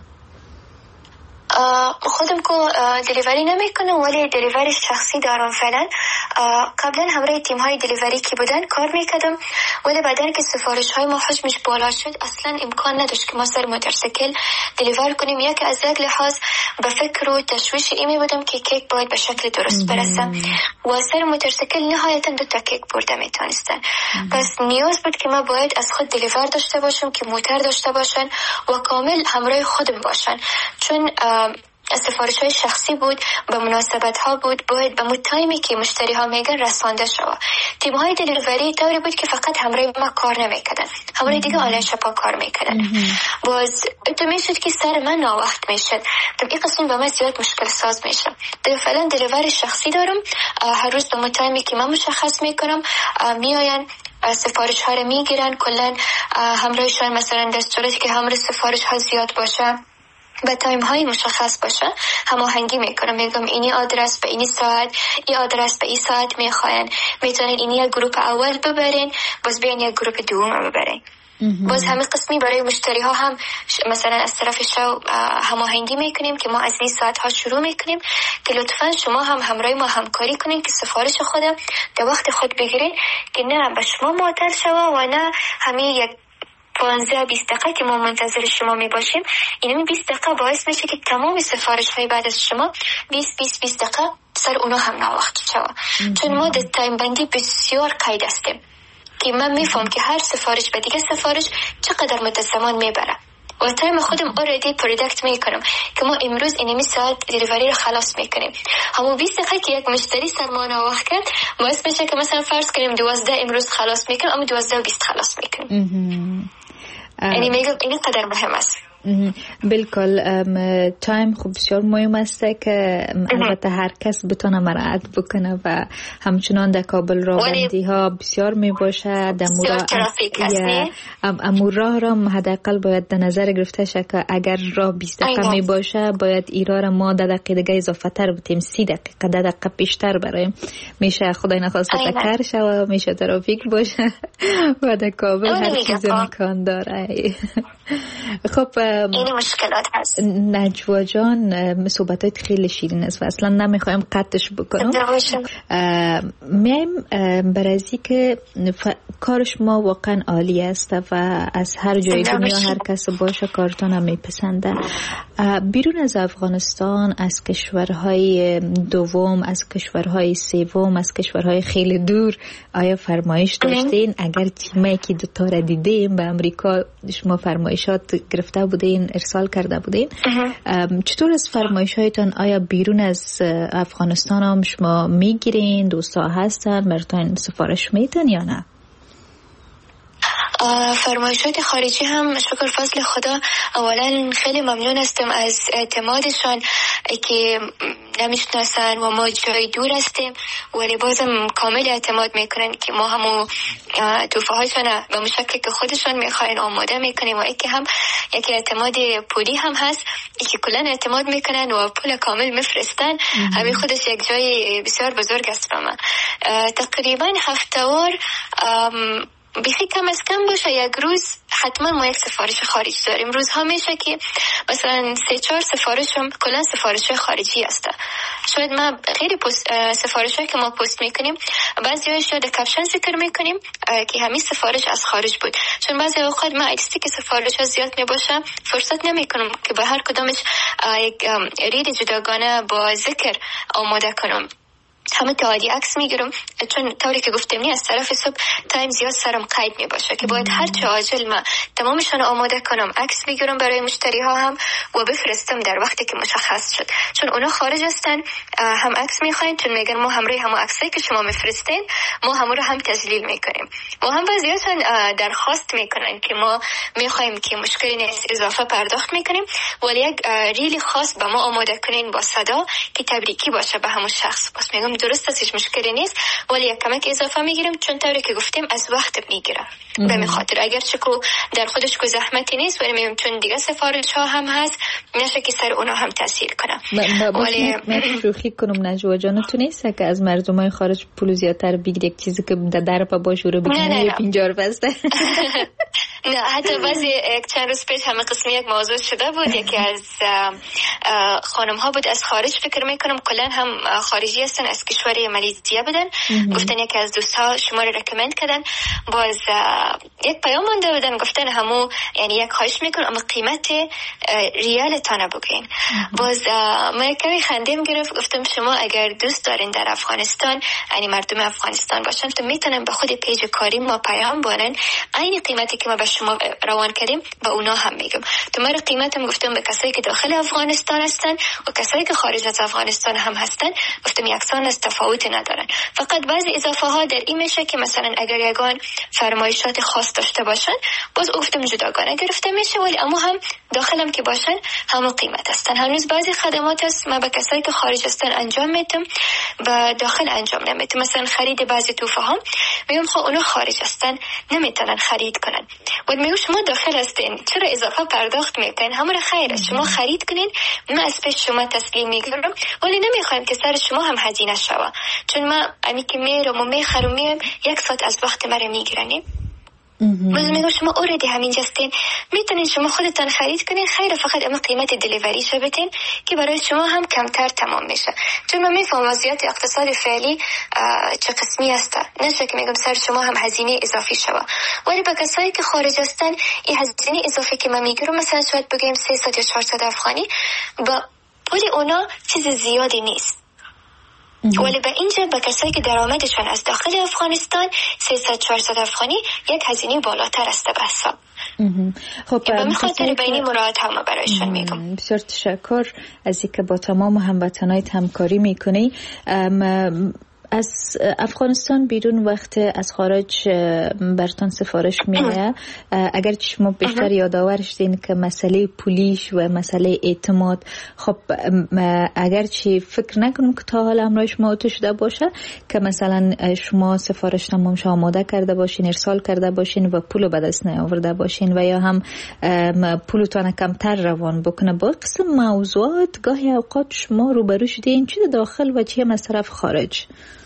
خودم که دلیوری نمیکنم ولی دلیوری شخصی دارم فعلا. قبلا همراه تیم های دلیوری که بودن کار میکردم، ولی بعدن که سفارش های ما حجمش بالا شد اصلا امکان نداشت که ما سر موتورسیکل دلیور کنیم. یک از یک لحاظ به فکر و تشویش ایمی بودم که کیک باید به شکل درست برسه و سر موتورسیکل نهایتا دو تا کیک برده میتونستن. پس نیاز بود که ما باید از خود دلیور داشته باشم که موتور داشته باشن و کامل همراه خودم باشن، چون سفارش های شخصی بود، به مناسبت ها بود، باید به تایمی که مشتری ها میگن رسانده شود. تیم های دلیوری طوری بود که فقط همراه ما کار نمیکردن، همراه دیگه آنلاین شپا کار میکردن. باز تو میشد که سر من ناوقت میشد، تو این قسم به من زیاد مشکل ساز میشه. دیگه فعلا دلیوری شخصی دارم، هر روز به تایمی که من مشخص میکنم میاین سفارش ها رو میگیرن، کلا همراهشان مثلا دستوراتی که همراه سفارش ها زیاد باشه به تایم های مشخص باشه هماهنگی میکنم، میگم اینی آدرس به اینی ساعت، این آدرس به این ساعت میخواین، میتونین اینی یک گروپ اول ببرین باز بیاین یک گروپ دوم ببرین. باز همین قسمی برای مشتری ها هم مثلا از طرف شو هماهنگی میکنیم که ما از این ساعت ها شروع میکنیم که لطفا شما هم همراه ما همکاری کنین که سفارش خودم در وقت خود بگیرین که نه به شما معطل شوه و نه همین یک پانزده بیست دقیقه که ما منتظر شما می باشیم. این بیست دقیقه باعث میشه که تمام سفارش های بعد از شما بیست بیست بیست دقیقه سر اونا هم ناوقت شوه، چون ما در تایم بندی بسیار قید هستیم که من میفهم که هر سفارش به دیگه سفارش چقدر مدت زمان میبره و تایم خودم اوردی پرداکت میکنم که ما امروز اینمی ساعت دیلیوری رو خلاص میکنیم. همون بیست دقیقه که یک مشتری سرمان وقت کرد باعث میشه که مثلا فرض کنیم دوازده امروز خلاص میکنم اما دوازده و بیست خلاص میکنیم. یعنی میگم این قدر مهم است. بالکل تایم خوب بسیار مهم است که البته هر کس بتونه مراعات بکنه و همچنان در کابل راه ها بسیار می باشه. در امور راه را حداقل باید در نظر گرفته شه که اگر راه بیست دقیقه می باشه باید ایرا را ما در دقیقه دیگه اضافه تر بتیم، سی دقیقه در دقیقه پیشتر برایم. میشه خدای نخواسته تکر شه و میشه ترافیک باشه و در کابل هر چیز امکان داره. خب این مشکلات هست. نجوا جان صحبتات خیلی شیرین است و اصلا نمیخوایم قطعش بکنم. میم برازی که ف... کارش ما واقعا عالی است و از هر جای دنیا هر کس باشه کارتون هم میپسنده. بیرون از افغانستان، از کشورهای دوم، از کشورهای سوم، از کشورهای خیلی دور آیا فرمایش داشتین؟ اگر تیمایی که دوتا را دیدیم به امریکا شما فرمایشات گرفته بودین، ارسال کرده بودین، چطور از فرمایش هایتان آیا بیرون از افغانستان هم شما میگیرین؟ دوستا هستن براتون سفارش میتن یا نه؟ فرمایشات خارجی هم شکر فضل خدا اولا خیلی ممنون هستم از اعتمادشان که نمیشناسن و ما جای دور هستیم ولی بازم کامل اعتماد میکنن که ما همو توفه هایشان به مشکل که خودشان میخواین آماده میکنیم و ایکی هم یکی اعتماد پولی هم هست که کلن اعتماد میکنن و پول کامل میفرستن. همین خودش یک جای بسیار بزرگ است برای من. تقریبا هفته‌وار بیخی کم از کم باشه یک روز حتما ما یک سفارش خارجی داریم. روزها میشه که مثلا سه چهار سفارشم کلا سفارش خارجی هسته. شاید ما خیلی سفارش هایی که ما پست میکنیم بعضی هایش یاد کپشن ذکر میکنیم که همین سفارش از خارج بود، چون بعضی اوقات ما ایستی که سفارش ها زیاد میباشه فرصت نمیکنم که به هر کدامش یک رید جداگانه با ذکر آماده کنم. همه تعالی عکس میگیرم چون طوری که گفتم نی از طرف صبح تایم زیاد سرم قید میباشه که باید هر چه عاجل ما تمامشون آماده کنم، عکس میگیرم برای مشتری ها هم و بفرستم در وقتی که مشخص شد، چون اونا خارج هستن هم عکس میخواین، چون میگن ما همراه هم عکسایی که شما میفرستین ما هم رو هم تسجیل میکنیم و هم بعضیاتون درخواست میکنن که ما میخوایم که مشکلی نیست اضافه پرداخت میکنیم ولی یک ریلی خاص به ما آماده کنین با صدا که تبریکی باشه به همون شخص. پس میگم درست است هیچ مشکلی نیست ولی یک کمک اضافه میگیریم چون طوری که گفتیم از وقت میگیره به می خاطر اگر چکو در خودش کو زحمتی نیست ولی میگم چون دیگه سفارش ها هم هست نشه که سر اونا هم تاثیر کنه. ولی من شوخی کنم نجوا جان تو نیست که از مردمای خارج پول زیادتر بگیری یک چیزی که در در پا باشه رو بگیری پنجار بسته. نه حتی بعضی یک چند روز پیش همه قسم یک موضوع شده بود یکی از خانم ها بود از خارج فکر میکنم کلا هم خارجی هستن از کشور مالزیا بودن گفتن یکی از دوستها شما رو رکمند کردن باز یک پیام مونده بودن گفتن همو یعنی یک خواهش میکنم اما قیمت ریال تانه بگین. باز من کمی خندیم گرفت گفتم شما اگر دوست دارین در افغانستان یعنی مردم افغانستان باشن تو میتونن به خود پیج کاری ما پیام بانن عین قیمتی که ما به شما روان کردیم به اونا هم میگم. تو من قیمتم گفتم به کسایی که داخل افغانستان هستن و کسایی که خارج از افغانستان هم هستن گفتم یکسان از تفاوت ندارن، فقط بعضی اضافه ها در این میشه که مثلا اگر یگان فرمایشات خاص داشته باشن باز گفتم جداگانه گرفته میشه ولی اما هم داخلم که باشن همون قیمت هستن. هنوز بعضی خدمات هست ما به کسایی که خارج هستن انجام میدم به داخل انجام نمیدم. مثلا خرید بعضی توفه ها میگم خب اونا خارج هستن نمیتونن خرید کنن ولی میگم شما داخل هستین چرا اضافه پرداخت میکنین؟ همون خیره شما خرید کنین ما از پیش شما تسلیم میگیرم ولی نمیخوایم که سر شما هم هزینه شوه، چون ما امی که میرم و میخرم میرم یک ساعت از وقت مرا میگیرنیم. باز میگم شما اوردی همین جستین میتونین شما خودتان خرید کنین خیره فقط اما قیمت دلیوری شو بتین که برای شما هم کمتر تمام میشه، چون من میفهم وضعیت اقتصادی فعلی چه قسمی هسته نشه که میگم سر شما هم هزینه اضافی شوه ولی به کسایی که خارج هستن این هزینه اضافی که من میگیرم مثلا شاید بگیم سیصد یا چهارصد افغانی با پول اونا چیز زیادی نیست. ولی به اینجا به کسایی که درآمدشان از داخل افغانستان سیصد چهارصد افغانی یک هزینه بالاتر است به حساب. خب به خاطر بینی مراعات هم برایشان میگم. بسیار تشکر از اینکه با تمام هموطنایت همکاری میکنی. از افغانستان بیرون وقت از خارج برتان سفارش میاد، اگر شما بیشتر یادآورش دین که مسئله پولیش و مسئله اعتماد، خب اگر چی فکر نکنم که تا حالا همراه شما تو شده باشه که مثلا شما سفارش تمامش آماده کرده باشین، ارسال کرده باشین و پولو به دست نیاورده باشین و یا هم پولتان کمتر روان بکنه. با قسم موضوعات گاهی اوقات شما روبرو شدین چی داخل و چی هم از طرف خارج؟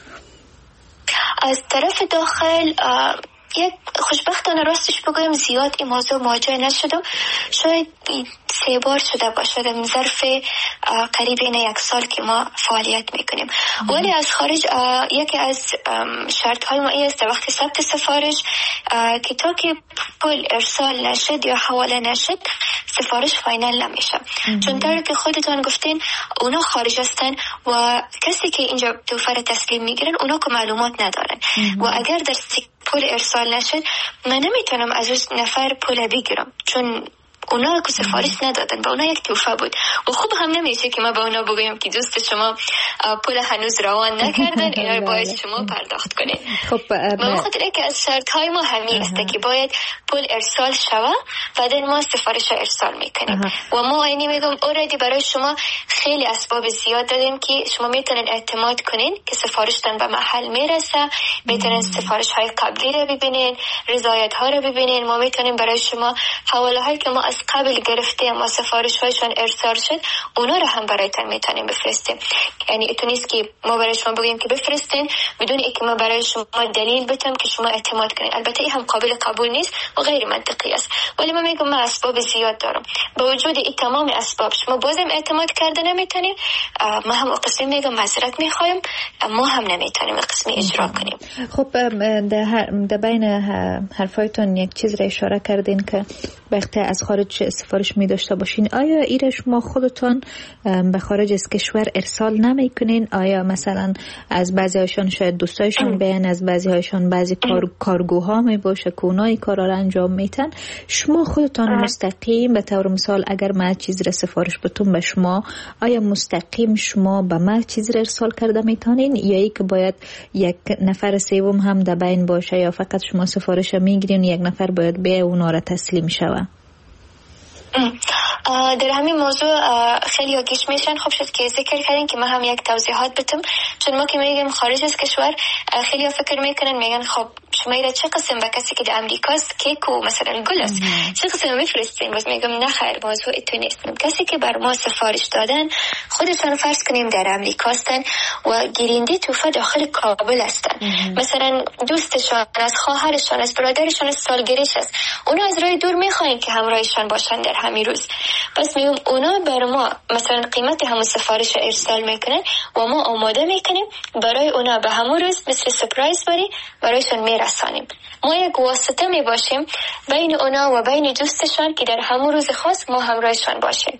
از طرف داخل یک خوشبختانه راستش بگویم زیاد این موضوع مواجه نشدم، شاید سه بار شده باشه در ظرف قریب این یک سال که ما فعالیت میکنیم. ولی از خارج یکی از شرط های ما این است در وقت ثبت سفارش که تا که پول ارسال نشد یا حواله نشد سفارش فاینال نمیشه، چون طوری که خودتون گفتین اونا خارج هستن و کسی که اینجا توفه را تسلیم میگیرن اونا که معلومات ندارن و اگر در پول ارسال نشد من نمیتونم از اون نفر پول بگیرم، چون اونا که سفارش ندادن، با اونا یک توفه بود و خوب هم نمیشه که ما با اونا بگویم که دوست شما پول هنوز روان نکردن، اینا رو باید شما پرداخت کنید. خب به خاطر اینکه از شرط های ما همین است که باید پول ارسال شوه بعد ما سفارش ارسال میکنیم و ما اینی میگم اوردی برای شما خیلی اسباب زیاد دادیم که شما میتونن اعتماد کنین که سفارشتان به محل میرسه، میتونن سفارش های قبلی رو ببینین، رضایت ها رو ببینین. ما میتونیم برای شما حواله هایی که ما از قبل گرفته ما سفارش هایشان ارسال شد اونا رو هم برایتان میتونیم بفرستیم. یعنی اتو نیست که ما برای شما بگیم که بفرستین بدون اینکه ما برای شما دلیل بتم که شما اعتماد کنین. البته این هم قابل قبول نیست و غیر منطقی است، ولی من میگم من اسباب زیاد دارم. با وجود این تمام اسباب شما بازم اعتماد کرده نمیتونیم، ما هم قسمی میگم معذرت میخوایم، ما هم نمیتونیم قسمی اجرا کنیم. خب در بین حرفایتون یک چیز را اشاره کردین که وقتی از خارج سفارش می داشته باشین، آیا ایره شما خودتان به خارج از کشور ارسال نمی کنین؟ آیا مثلا از بعضی هایشان شاید دوستایشان بیان، از بعضی هایشان بعضی کار، کارگوها می باشه که اونایی کارا را انجام میتن، شما خودتان مستقیم به طور مثال اگر ما چیز را سفارش بتون به شما، آیا مستقیم شما به ما چیز را ارسال کرده میتونین یا ای که باید یک نفر سوم هم در بین باشه یا فقط شما سفارش میگیرین یک نفر باید به اونا را تسلیم شوه؟ در همین موضوع خیلی گیش میشن. خوب شد که ذکر کردین که ما هم یک توضیحات بتم، چون ما که میگیم خارج از کشور خیلی فکر میکنن میگن خب شما ایره چه قسم به کسی که در امریکاست کیک و مثلا گل است چه قسم میفرستین؟ باز میگم نه خیر، موضوع اتو نیست. کسی که بر ما سفارش دادن خودشان فرض کنیم در امریکا هستن و گیرنده توفه داخل کابل هستن، مثلا دوستشان از خواهرشان از برادرشان از سالگریش است، اونا از راه دور میخواین که همراهشان باشن در همین روز. پس میگم اونا بر ما مثلا قیمت همون سفارش ارسال میکنن و ما آماده میکنیم برای اونا به همون روز مثل سپرایز بری برایشان میرسانیم. ما یک واسطه میباشیم بین اونا و بین دوستشان که در همون روز خاص ما همراهشان باشیم.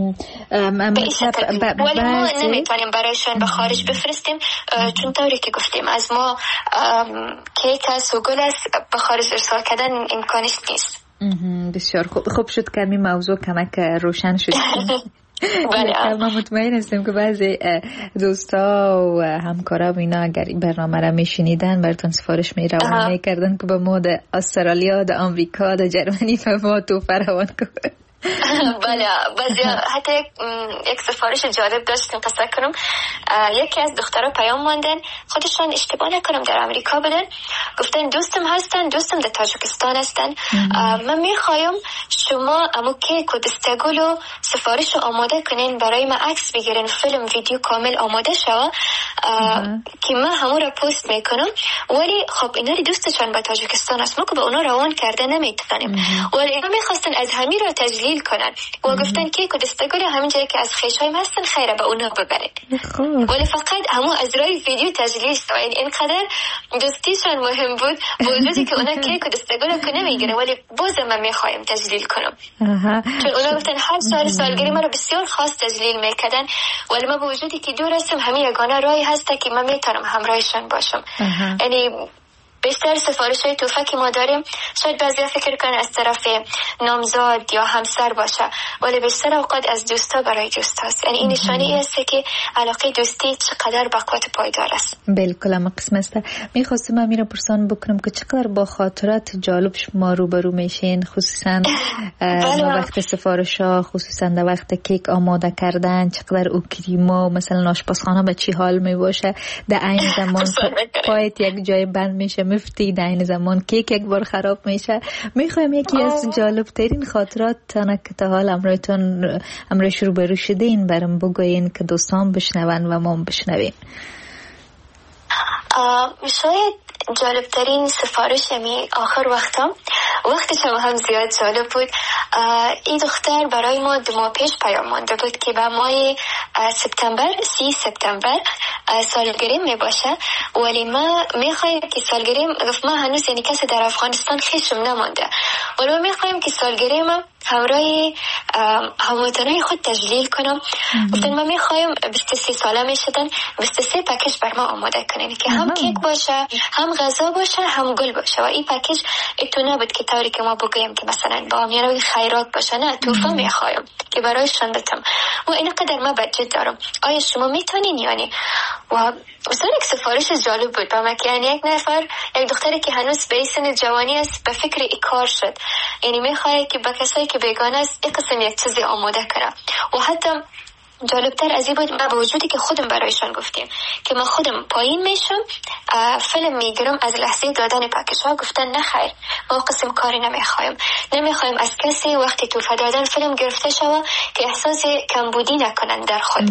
ولی ما نمیتونیم برایشان به خارج بفرستیم، چون طوری که گفتیم از ما کیک است و گل است به خارج ارسال کردن امکانش نیست. بسیار خوب. خوب شد که این موضوع کمک روشن شد. بله ما مطمئن هستیم که بعضی دوستا و همکارا و اینا اگر برنامه را میشنیدن براتون سفارش میروان میکردن که به مود استرالیا، در آمریکا، در جرمنی و ما تو فراوان کنن. بله بعضی حتی یک سفارش جالب داشتیم قصه کنم. یکی از دخترها پیام ماندن خودشان اشتباه نکنم در امریکا بودن، گفتن دوستم هستن، دوستم در تاجیکستان هستن، من میخوایم شما امو کیک و دستگل و سفارش آماده کنین برای ما عکس بگیرین، فیلم ویدیو کامل آماده شوه که من همون را پست میکنم. ولی خب اینا دوستشان به تاجیکستان است، ما که به اونا روان کرده نمیتونیم، ولی اینا میخواستن از همین را تجلیل تجلیل کنن و گفتن کیک و دستگل همین جایی که از خیشایم هستن خیره به اونا ببرید. ولی فقط همو از رای ویدیو تجلیل است. یعنی اینقدر دوستیشان مهم بود با وجودی که اونا کیک و دستگل کنه میگیرن ولی باز من میخوایم تجلیل کنم. چون اونا گفتن هر سال سالگیری ما رو بسیار خاص تجلیل میکردن ولی ما با وجودی که دور هستم همین یگانه راهی هست که من میتونم همراهشان باشم. یعنی بیشتر سفارش‌های تحفه که ما داریم شاید بعضیا فکر کنن از طرف نامزاد یا همسر باشه ولی بیشتر اوقات از دوستا برای دوستاست. یعنی این نشانه است که علاقه دوستی چقدر بقوت پایدار است. بالکل هم قسم است. میخواستم من میره پرسان بکنم که چقدر با خاطرات جالب شما روبرو میشین خصوصا در وقت سفارش‌ها، خصوصا در وقت کیک آماده کردن، چقدر او کریما مثلا آشپزخانه به چی حال میباشه، در این زمان پایت یک جای بند میشه مفتی، در این زمان کیک یک بار خراب میشه. میخوایم یکی از جالب ترین خاطرات تانه که تا حال امرایتون امرای روبرو شده این برام بگوین که دوستان بشنون و ما بشنویم. شاید جالب ترین سفارش می آخر وقتم وقتی شما هم زیاد جالب بود. این دختر برای ما دو ماه پیش پیام مانده بود که به ماه سپتامبر سی سپتامبر سالگریم می باشه ولی ما می خواهیم که سالگریم گفت ما هنوز یعنی کسی در افغانستان خیشم نمانده ولی ما می خواهیم که سالگریم همراه هموطنای خود تجلیل کنم. گفتن ما می خواهیم بیست و سه ساله می شدن بیست و سه پکیج بر ما آماده کنین که هم کیک باشه هم غذا باشه هم گل باشه و این پکیج اتو نبود که طوری که ما بگویم که مثلا با میانوی خیرات باشه، نه توفه میخوایم که برایشان بتم و اینقدر ما بجد دارم. آیا شما میتونین؟ یعنی و مثلا یک سفارش جالب بود با ما که یعنی یک نفر یک دختری که هنوز به سن جوانی است به فکر ای کار شد، یعنی میخواد که با کسایی که بیگانه است یک قسم یک چیزی آماده کنه و حتی جالبتر از این بود ما با وجودی که خودم برایشان گفتیم که ما خودم پایین میشم فیلم میگیرم از لحظه دادن پاکش ها، گفتن نه خیر ما قسم کاری نمیخوایم نمیخوایم از کسی وقتی توفه دادن فیلم گرفته شوه که احساس کمبودی نکنن در خود.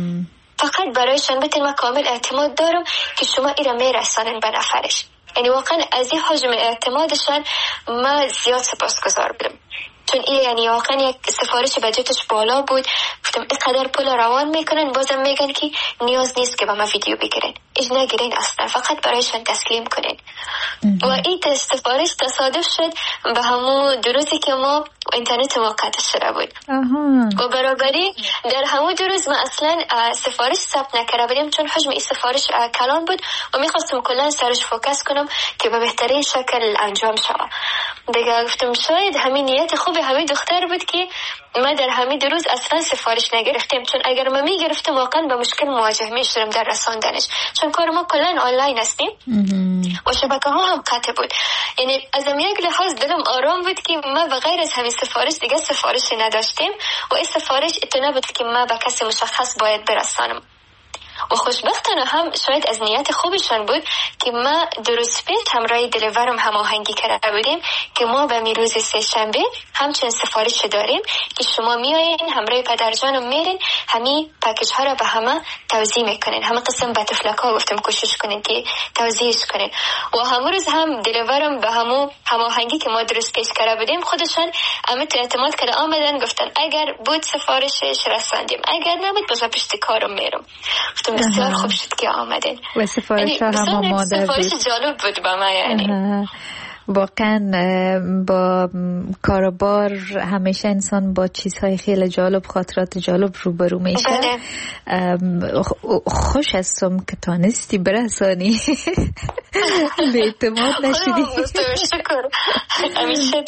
فقط برایشان بتیم ما کامل اعتماد دارم که شما ایره میرسانن به نفرش. یعنی واقعا از این حجم اعتمادشان ما زیاد سپاسگزار بودم چون این یعنی واقعا یک سفارش بجتش بالا بود. گفتم اینقدر پول روان میکنن بازم میگن که نیاز نیست که با ما ویدیو بگیرین، ایش نگیرین اصلا، فقط برایشان تسلیم کنین. و این سفارش تصادف شد به همون دو روزی که ما اینترنت ما قطع شده بود. و برابری در همون دو روز ما اصلا سفارش ثبت نکرده بودیم چون حجم این سفارش کلان بود و میخواستم کلا سرش فوکس کنم که به بهترین شکل انجام شود. دیگه گفتم شاید همین نیت خوب همین دختر بود که ما در همین دو روز اصلا سفارش نگرفتیم چون اگر ما میگرفتم واقعا با مشکل مواجه میشدم در رساندنش چون کار ما کلا آنلاین هستیم و شبکه ها هم قطع بود. یعنی از یک لحاظ دلم آرام بود که ما بغیر از همین سفارش دیگه سفارشی نداشتیم و این سفارش اتو نبود که ما به کسی مشخص باید برسانم. و خوشبختانه هم شاید از نیت خوبشان بود که ما درست پیش همراه دلیورم هماهنگی کرده بودیم که ما به میروز سه شنبه همچنین سفارش داریم که شما میایین همراه پدرجانم میرین همین پکیج ها را به همه توزیع میکنین، همه قسم به تفلک ها گفتم کوشش کنین که توزیعش کنین. و همون روز هم دلیورم به همون هماهنگی که ما درست پیش کرده بودیم خودشان امت اعتماد کرده آمدن گفتن اگر بود سفارشش رساندیم، اگر نبود باز پشت کارم میرم. بسیار خوب شد که آمدین و سفارش ها هم آماده بود. سفارش جالب بود با ما. یعنی واقعا با کاروبار همیشه انسان با چیزهای خیلی جالب، خاطرات جالب روبرو میشه. خوش هستم که تانستی برسانی به اعتماد نشدی. شکر همیشه.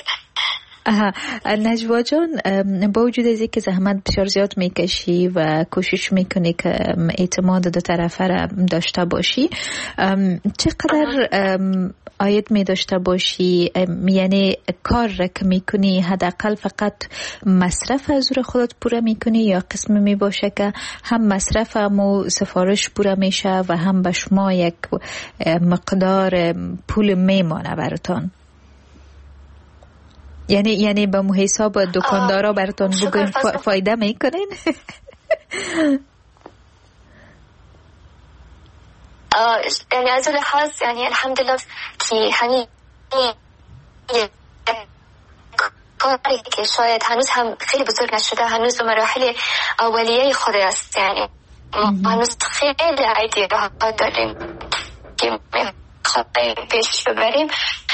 نجوا جان، با وجود از اینکه زحمت بسیار زیاد میکشی و کوشش میکنی که اعتماد دو طرفه را داشته باشی، چقدر عاید می داشته باشی؟ یعنی کار را که میکنی حداقل فقط مصرف از رو خودت پوره میکنی یا قسم می باشه که هم مصرف هم سفارش پوره میشه و هم به شما یک مقدار پول میمانه براتان؟ یعنی یعنی به مو حساب دکاندارا براتون بگوین فایده میکنین؟ یعنی از اون لحاظ یعنی الحمدلله که همین کاری که شاید هنوز هم خیلی بزرگ نشده، هنوز مراحل اولیه خود است. یعنی هنوز خیلی ایده ها داریم که میخوایم پیش ببریم.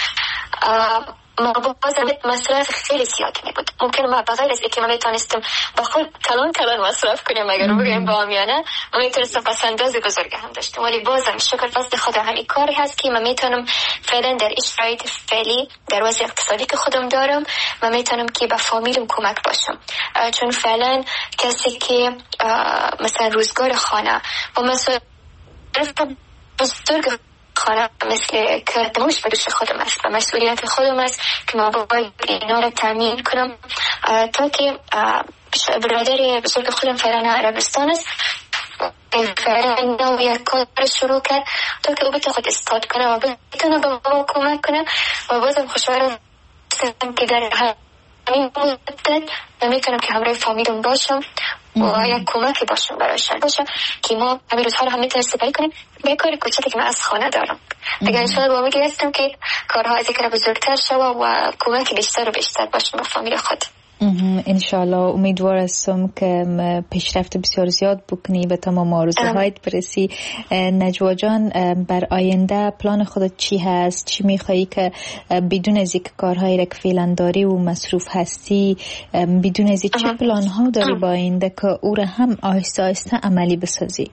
ما بازم مصرف خیلی زیاد می بود. ممکن ما بغیر از اینکه ما میتونستیم با خود کلان کلان مصرف کنیم، اگر بگیم با آمیانه ما میتونستیم پس انداز بزرگ هم داشتیم، ولی بازم شکر فضل خدا همین کاری هست که من میتونم فعلا در این شرایط فعلی در وضع اقتصادی که خودم دارم و میتونم که به فامیلم کمک باشم. چون فعلا کسی که مثلا روزگار خانه و مثلا بزرگ خانه مثل که دموش به دوش خودم است و مسئولیت خودم است که ما باید اینا رو تامین کنم تا که برادر بزرگ خودم فعلا عربستان است، فعلا نو یک کار شروع کرد تا که او بتونه خود استاد کنه و بتونه به ما کمک کنه و بازم خوشحالم که در همین مدت میتونم که همراه فامیلم باشم و یک کمکی باشم برایشان باشم که ما همین روزها رو هم میتونیم استفاده کنیم به کار کوچکی که من از خانه دارم. دیگه انشاءالله با امیدی هستم که کارها از یک بزرگتر شود و کمک بیشتر و بیشتر باشم به فامیل خود. انشالله امیدوار هستم که پیشرفت بسیار زیاد بکنی به تمام آرزوهایت برسی. نجوا جان، بر آینده پلان خودت چی هست؟ چی میخوایی که بدون از اینکه کارهایی را که فعلا داری و مصروف هستی، بدون از چه پلان ها داری با آینده که او را هم آهسته آهسته عملی بسازی؟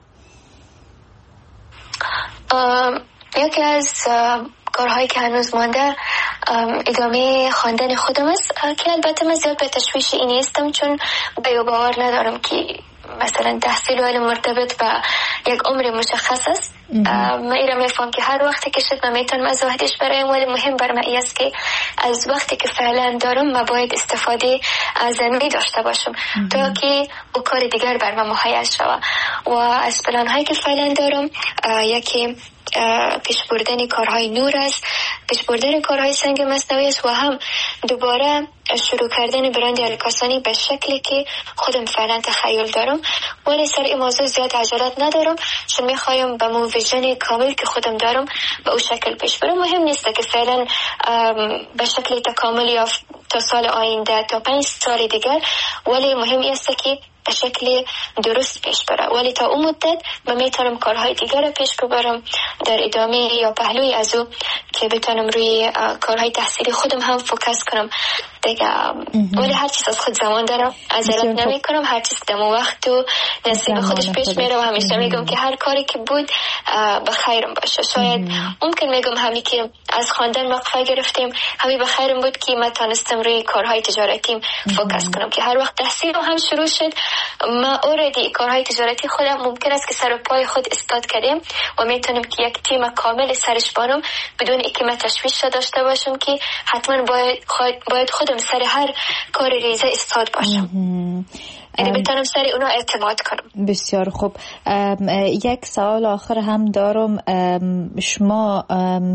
یکی از کارهایی که هنوز مانده ادامه خواندن خودم است که البته من زیاد به تشویش این نیستم، چون به باور ندارم که مثلا تحصیل و علم مرتبط با یک عمر مشخص است. من ایرا میفهم که هر وقتی که شد من میتونم از وحدش برایم، ولی مهم بر من است که از وقتی که فعلا دارم من باید استفاده اعظمی داشته باشم تا که او کار دیگر بر من مهیا شود. و از پلان هایی که فعلا دارم یکی پیش بردن کارهای نور است، پیش بردن کارهای سنگ مصنوعی است و هم دوباره شروع کردن برند الکاسانی به شکلی که خودم فعلا تخیل دارم، ولی سر این موضوع زیاد عجلت ندارم چون میخوایم به مو ویژن کامل که خودم دارم به او شکل پیش برم. مهم نیست که فعلا به شکل تکامل یا تا سال آینده تا پنج سال دیگر، ولی مهم است که به شکل درست پیش بره، ولی تا اون مدت من میتونم کارهای دیگر رو پیش ببرم در ادامه یا پهلوی از او که بتونم روی کارهای تحصیلی خودم هم فوکس کنم دیگه. ولی هر چیز از خود زمان داره، عجلت نمی کنم، هر چیز دم و وقت و نصیب خودش پیش میره و همیشه میگم که هر کاری که بود به خیرم باشه. شاید ممکن میگم همی که از خواندن وقفه گرفتیم همی به خیرم بود که من تانستم روی کارهای تجارتیم فوکس کنم که هر وقت تحصیل هم شروع شد ما اوردی کارهای تجارتی خودم ممکن است که سر و پای خود استاد کردیم و میتونم که یک تیم کامل سرش بانم بدون اینکه من تشویش داشته باشم که حتما باید, باید خودم سر هر کار ریزه استاد باشم، یعنی بتونم سر اونا اعتماد کنم. بسیار خوب. یک سوال آخر هم دارم. شما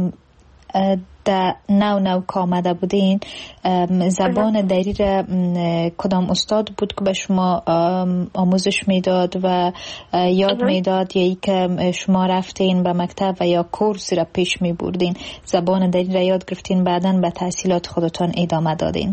در نو نو که آمده بودین زبان دری را کدام استاد بود که به شما آموزش میداد و یاد میداد، یا ای که شما رفتین به مکتب و یا کورس را پیش می بردین زبان دری را یاد گرفتین بعداً به تحصیلات خودتان ادامه دادین؟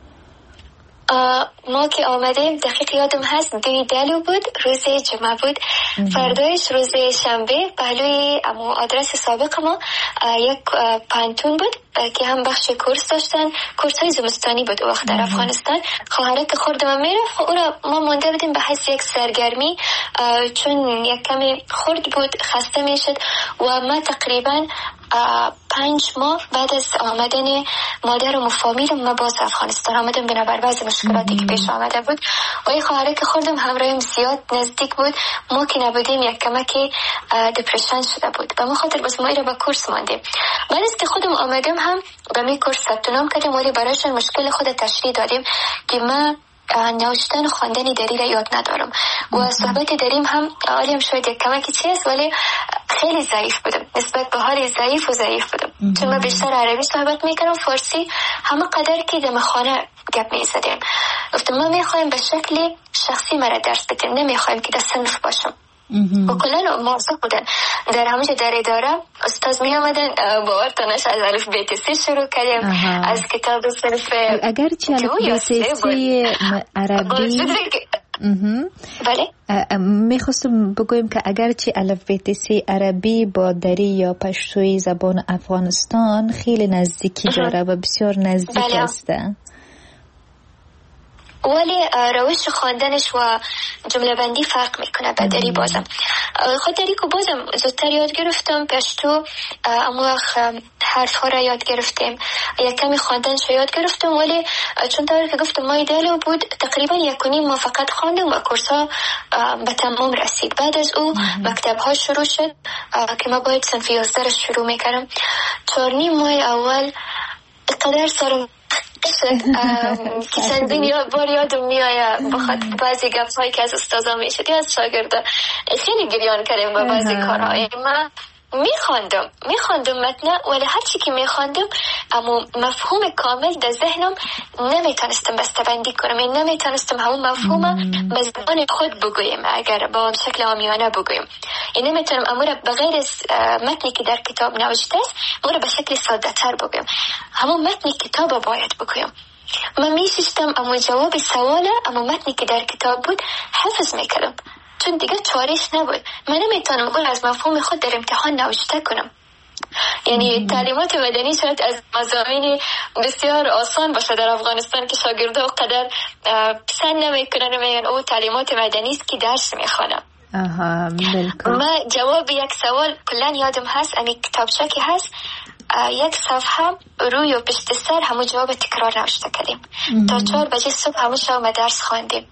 ما که آمدیم دقیق یادم هست دوی دلو بود، روز جمعه بود، فردایش روز شنبه پهلوی امو آدرس سابق ما یک پانتون بود که هم بخش کورس داشتن، کورس های زمستانی بود وقت در افغانستان. خواهره که خوردم میرفت و اون ما مونده بودیم به حیث یک سرگرمی چون یک کمی خورد بود خسته میشد و ما تقریبا پنج ماه بعد از آمدن مادر و فامیلم ما باز افغانستان آمدم بنابر بعض مشکلاتی که پیش آمده بود و این خواهره که خوردم همراهیم زیاد نزدیک بود، ما که نبودیم یک کمکی دپرشن شده بود و ما خاطر بس ما ایره با کورس ماندیم. بعد از که خودم آمدم هم به می کورس ثبت نام کردیم ولی برایشان مشکل خود تشریح دادیم که ما نوشتن و خواندن دری را یاد ندارم و صحبت دریم هم عالیم شاید یک کمکی چیست ولی خیلی ضعیف بودم، نسبت به حال ضعیف و ضعیف بودم چون من بیشتر عربی صحبت میکنم، فارسی همه قدر که دم خانه گپ میزدیم. گفتم ما میخوایم به شکل شخصی مرا درس بدیم، نمیخوایم که در صنف باشم. و کلا موافق بودن. در همونجا در اداره استاد می آمدن باورتان نشه از الف بیت سی شروع کردیم. آها. از کتاب صرف اگر چه الف بیت سی عربی بله میخواستم بگویم که اگرچه الف بیت سی عربی با دری یا پشتوی زبان افغانستان خیلی نزدیکی داره و بسیار نزدیک بله. است، ولی روش خواندنش و جمله بندی فرق میکنه. بدری بازم خاطری که بازم زودتر یاد گرفتم پشتو، اما حرف ها را یاد گرفتیم، یک کمی خواندنش یاد گرفتم. ولی چون طوری که گفتم ما ایدالو بود تقریبا یک و نیم ما فقط خواندم و کورس ها به تمام رسید. بعد از او مکتب ها شروع شد که ما باید صنف یازده شروع میکردم. چهار نیم ماه اول قدر سرم که چندین یا بار یادم میآید بخاطر بعضی گپ هایی که از استادا میشد یا از شاگردا خیلی گریان کردیم با بعضی کارهای. من میخواندم میخواندم متن، ولی هر چی که میخواندم اما مفهوم کامل در ذهنم نمیتونستم بسته‌بندی کنم، یعنی نمیتونستم همون مفهوم به زبان خود بگویم. اگر با شکل عامیانه بگویم یعنی نمیتونم امور بغیر متنی که در کتاب نوشته است امور به شکل ساده تر بگویم، همون متن کتاب باید بگویم. من میشستم اما جواب سواله اما متنی که در کتاب بود حفظ میکردم، چون دیگه چارش نبود. من نمیتونم اون از مفهوم خود در امتحان نوشته کنم. یعنی تعلیمات مدنی شاید از مضامین بسیار آسان باشه در افغانستان که شاگردا قدر پسند نمیکنن، میگن او تعلیمات مدنی است که درس میخوانم. آها بالکل. من جواب یک سوال کلا یادم هست، امی کتابچه که هست یک صفحه روی و پشت سر همون جواب تکرار نوشته کردیم. تا چهار بجه صبح همون شب درس خواندیم،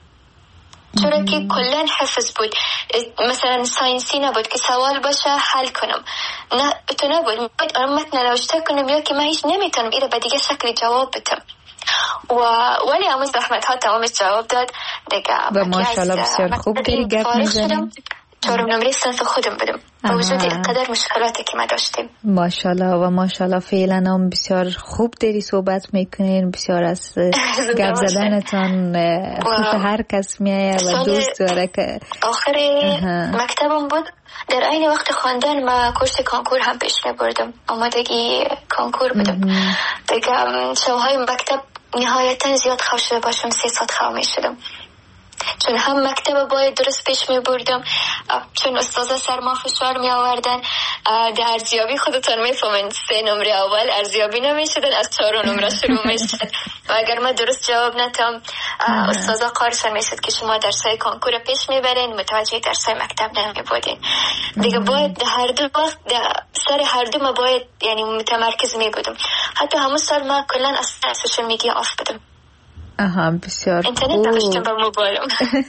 چرا که کلن حفظ بود. مثلا ساینسی نبود که سوال باشه حل کنم، نه تو نبود باید آرام متن نوشته کنم یا که من هیچ نمیتونم ایره به دیگه شکل جواب بدم. و ولی همون زحمت ها تمامش جواب داد دیگه. و ماشاءالله بسیار خوب داری گپ میزنیم. چهارم نمره صنف خودم بدم با وجود اینقدر مشکلاتی که ما داشتیم. ماشاءالله و ماشاءالله فعلا هم بسیار خوب داری صحبت میکنین، بسیار از گپ زدنتان خوش هر کس میایه و دوست داره که آخر مکتبم بود. در این وقت خواندن ما کورس کانکور هم پیش میبردم، آمادگی کانکور بودم دیگه. شبهای مکتب نهایتا زیاد خواب شده باشم، سه ساعت خواب میشدم، چون هم مکتب باید درست پیش می بردم، چون استاذا سر ما فشار می آوردن. در ارزیابی خودتان می فهمند سه نمره اول ارزیابی نمی شدن، از چهار نمره شروع می شد و اگر ما درست جواب ندم استاذا قارشان می شد که شما درسای کانکور پیش می برین، متوجه درسای مکتب نمی بودین. دیگه باید هر دو وقت سر هر دو ما باید یعنی متمرکز می بودم. حتی همون سال ما کلن از سوشال میدیا آف بدم. آها بسیار خوب. اینترنت داشتم با موبایلم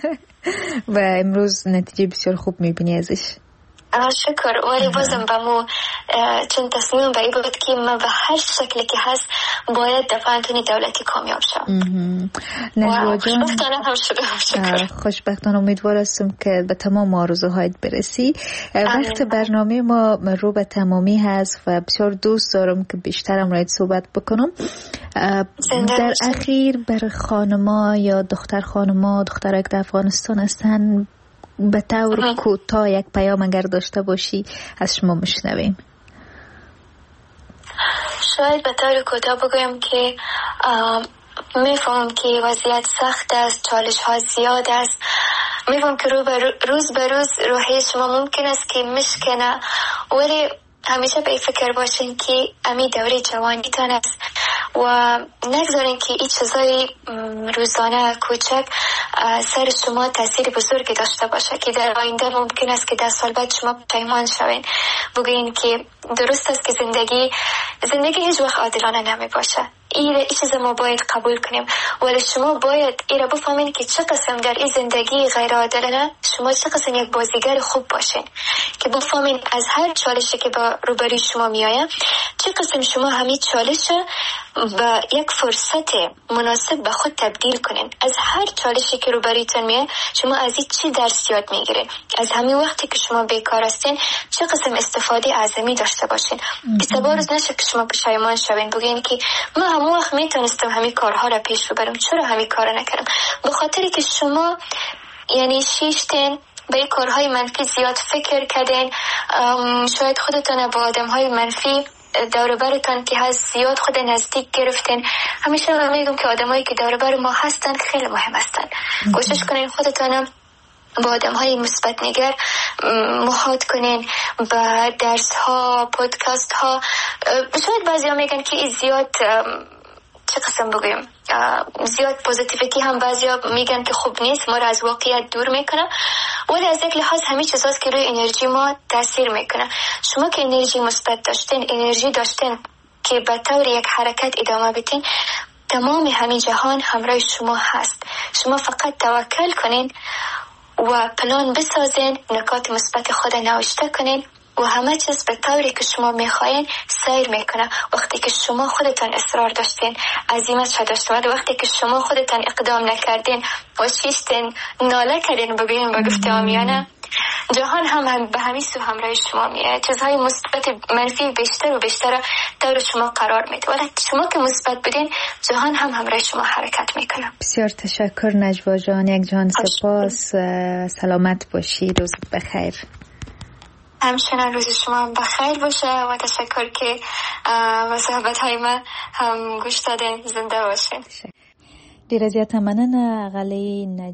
و امروز نتیجه بسیار خوب میبینی ازش. شکر. ولی بازم با مو چون تصمیم به این بود که من به هر شکلی که هست باید در پانتون دولتی کامیاب شم. نجوا جان خوشبختانه هم شده. خوشبختانه امیدوار هستم که به تمام آرزوهایت برسی. وقت برنامه ما رو به تمامی هست و بسیار دوست دارم که بیشترم راید صحبت بکنم. در اخیر بر خانما یا دختر خانما دخترک در افغانستان هستن به طور کوتاه یک پیام اگر داشته باشی از شما میشنویم. شاید به طور کوتاه بگویم که میفهمم که وضعیت سخت است، چالش ها زیاد است، میفهمم که رو بر روز به روز روحی شما ممکن است که مشکنه، ولی همیشه به فکر باشین که امی دوره جوانیتان است و نگذارین که این چیزای روزانه کوچک سر شما تاثیر بزرگی داشته باشه که در آینده ممکن است که در سال بعد شما پشیمان شوین. بگوین که درست است که زندگی زندگی هیچ وقت عادلانه نمی باشه، این چیز ما باید قبول کنیم، ولی شما باید این را بفهمین که چه قسم در این زندگی غیر عادلانه شما چه قسم یک بازیگر خوب باشین، که بفهمین از هر چالشی که با روبروی شما میآید چه قسم شما همین چالش با یک فرصت مناسب به خود تبدیل کنین. از هر چالشی که روبرویتون میاد شما از این چی درس یاد میگیرین، از همین وقتی که شما بیکار هستین چه قسم استفاده اعظمی داشته باشین که سبا روز نشه که شما پشیمان شوین بگین که من همون وقت میتونستم همین کارها را پیش ببرم، چرا همین کارا نکردم؟ به خاطری که شما یعنی شیشتین به کارهای منفی زیاد فکر کردین، شاید خودتان با آدمهای منفی دور برتان که هست زیاد خود نزدیک گرفتین. همیشه من میگم که آدمایی که دور بر ما هستن خیلی مهم هستن. کوشش کنین خودتانم با آدم‌های مثبت نگر محاط کنین، با درس ها، پادکست ها. شاید بعضیا میگن که زیاد چه قسم بگویم زیاد پوزیتیویتی هم بعضیا میگن که خوب نیست، ما را از واقعیت دور میکنه، ولی از یک لحاظ همه چیزاست که روی انرژی ما تاثیر میکنه. شما که انرژی مثبت داشتین، انرژی داشتین که به طور یک حرکت ادامه بدین، تمام همین جهان همراه شما هست. شما فقط توکل کنین و پلان بسازین، نکات مثبت خود نوشته کنین و همه چیز به طوری که شما میخواین سیر میکنه. وقتی که شما خودتان اصرار داشتین، عزیمت شد داشتین، وقتی که شما خودتان اقدام نکردین و شیشتین ناله کردین بگوین با گفته آمیانه، جهان هم, هم به همین سو همراه شما میاد. چیزهای مثبت منفی بیشتر و بیشتر دور شما قرار میده، ولی شما که مثبت بدین جهان هم همراه شما حرکت میکنه. بسیار تشکر نجوا جان، یک جان سپاس. سلامت باشی، روزت بخیر. همچنان روز شما هم بخیر باشه و تشکر که به صحبت های من هم گوش دادین. زنده باشین. ډیره زیاته مننه غلی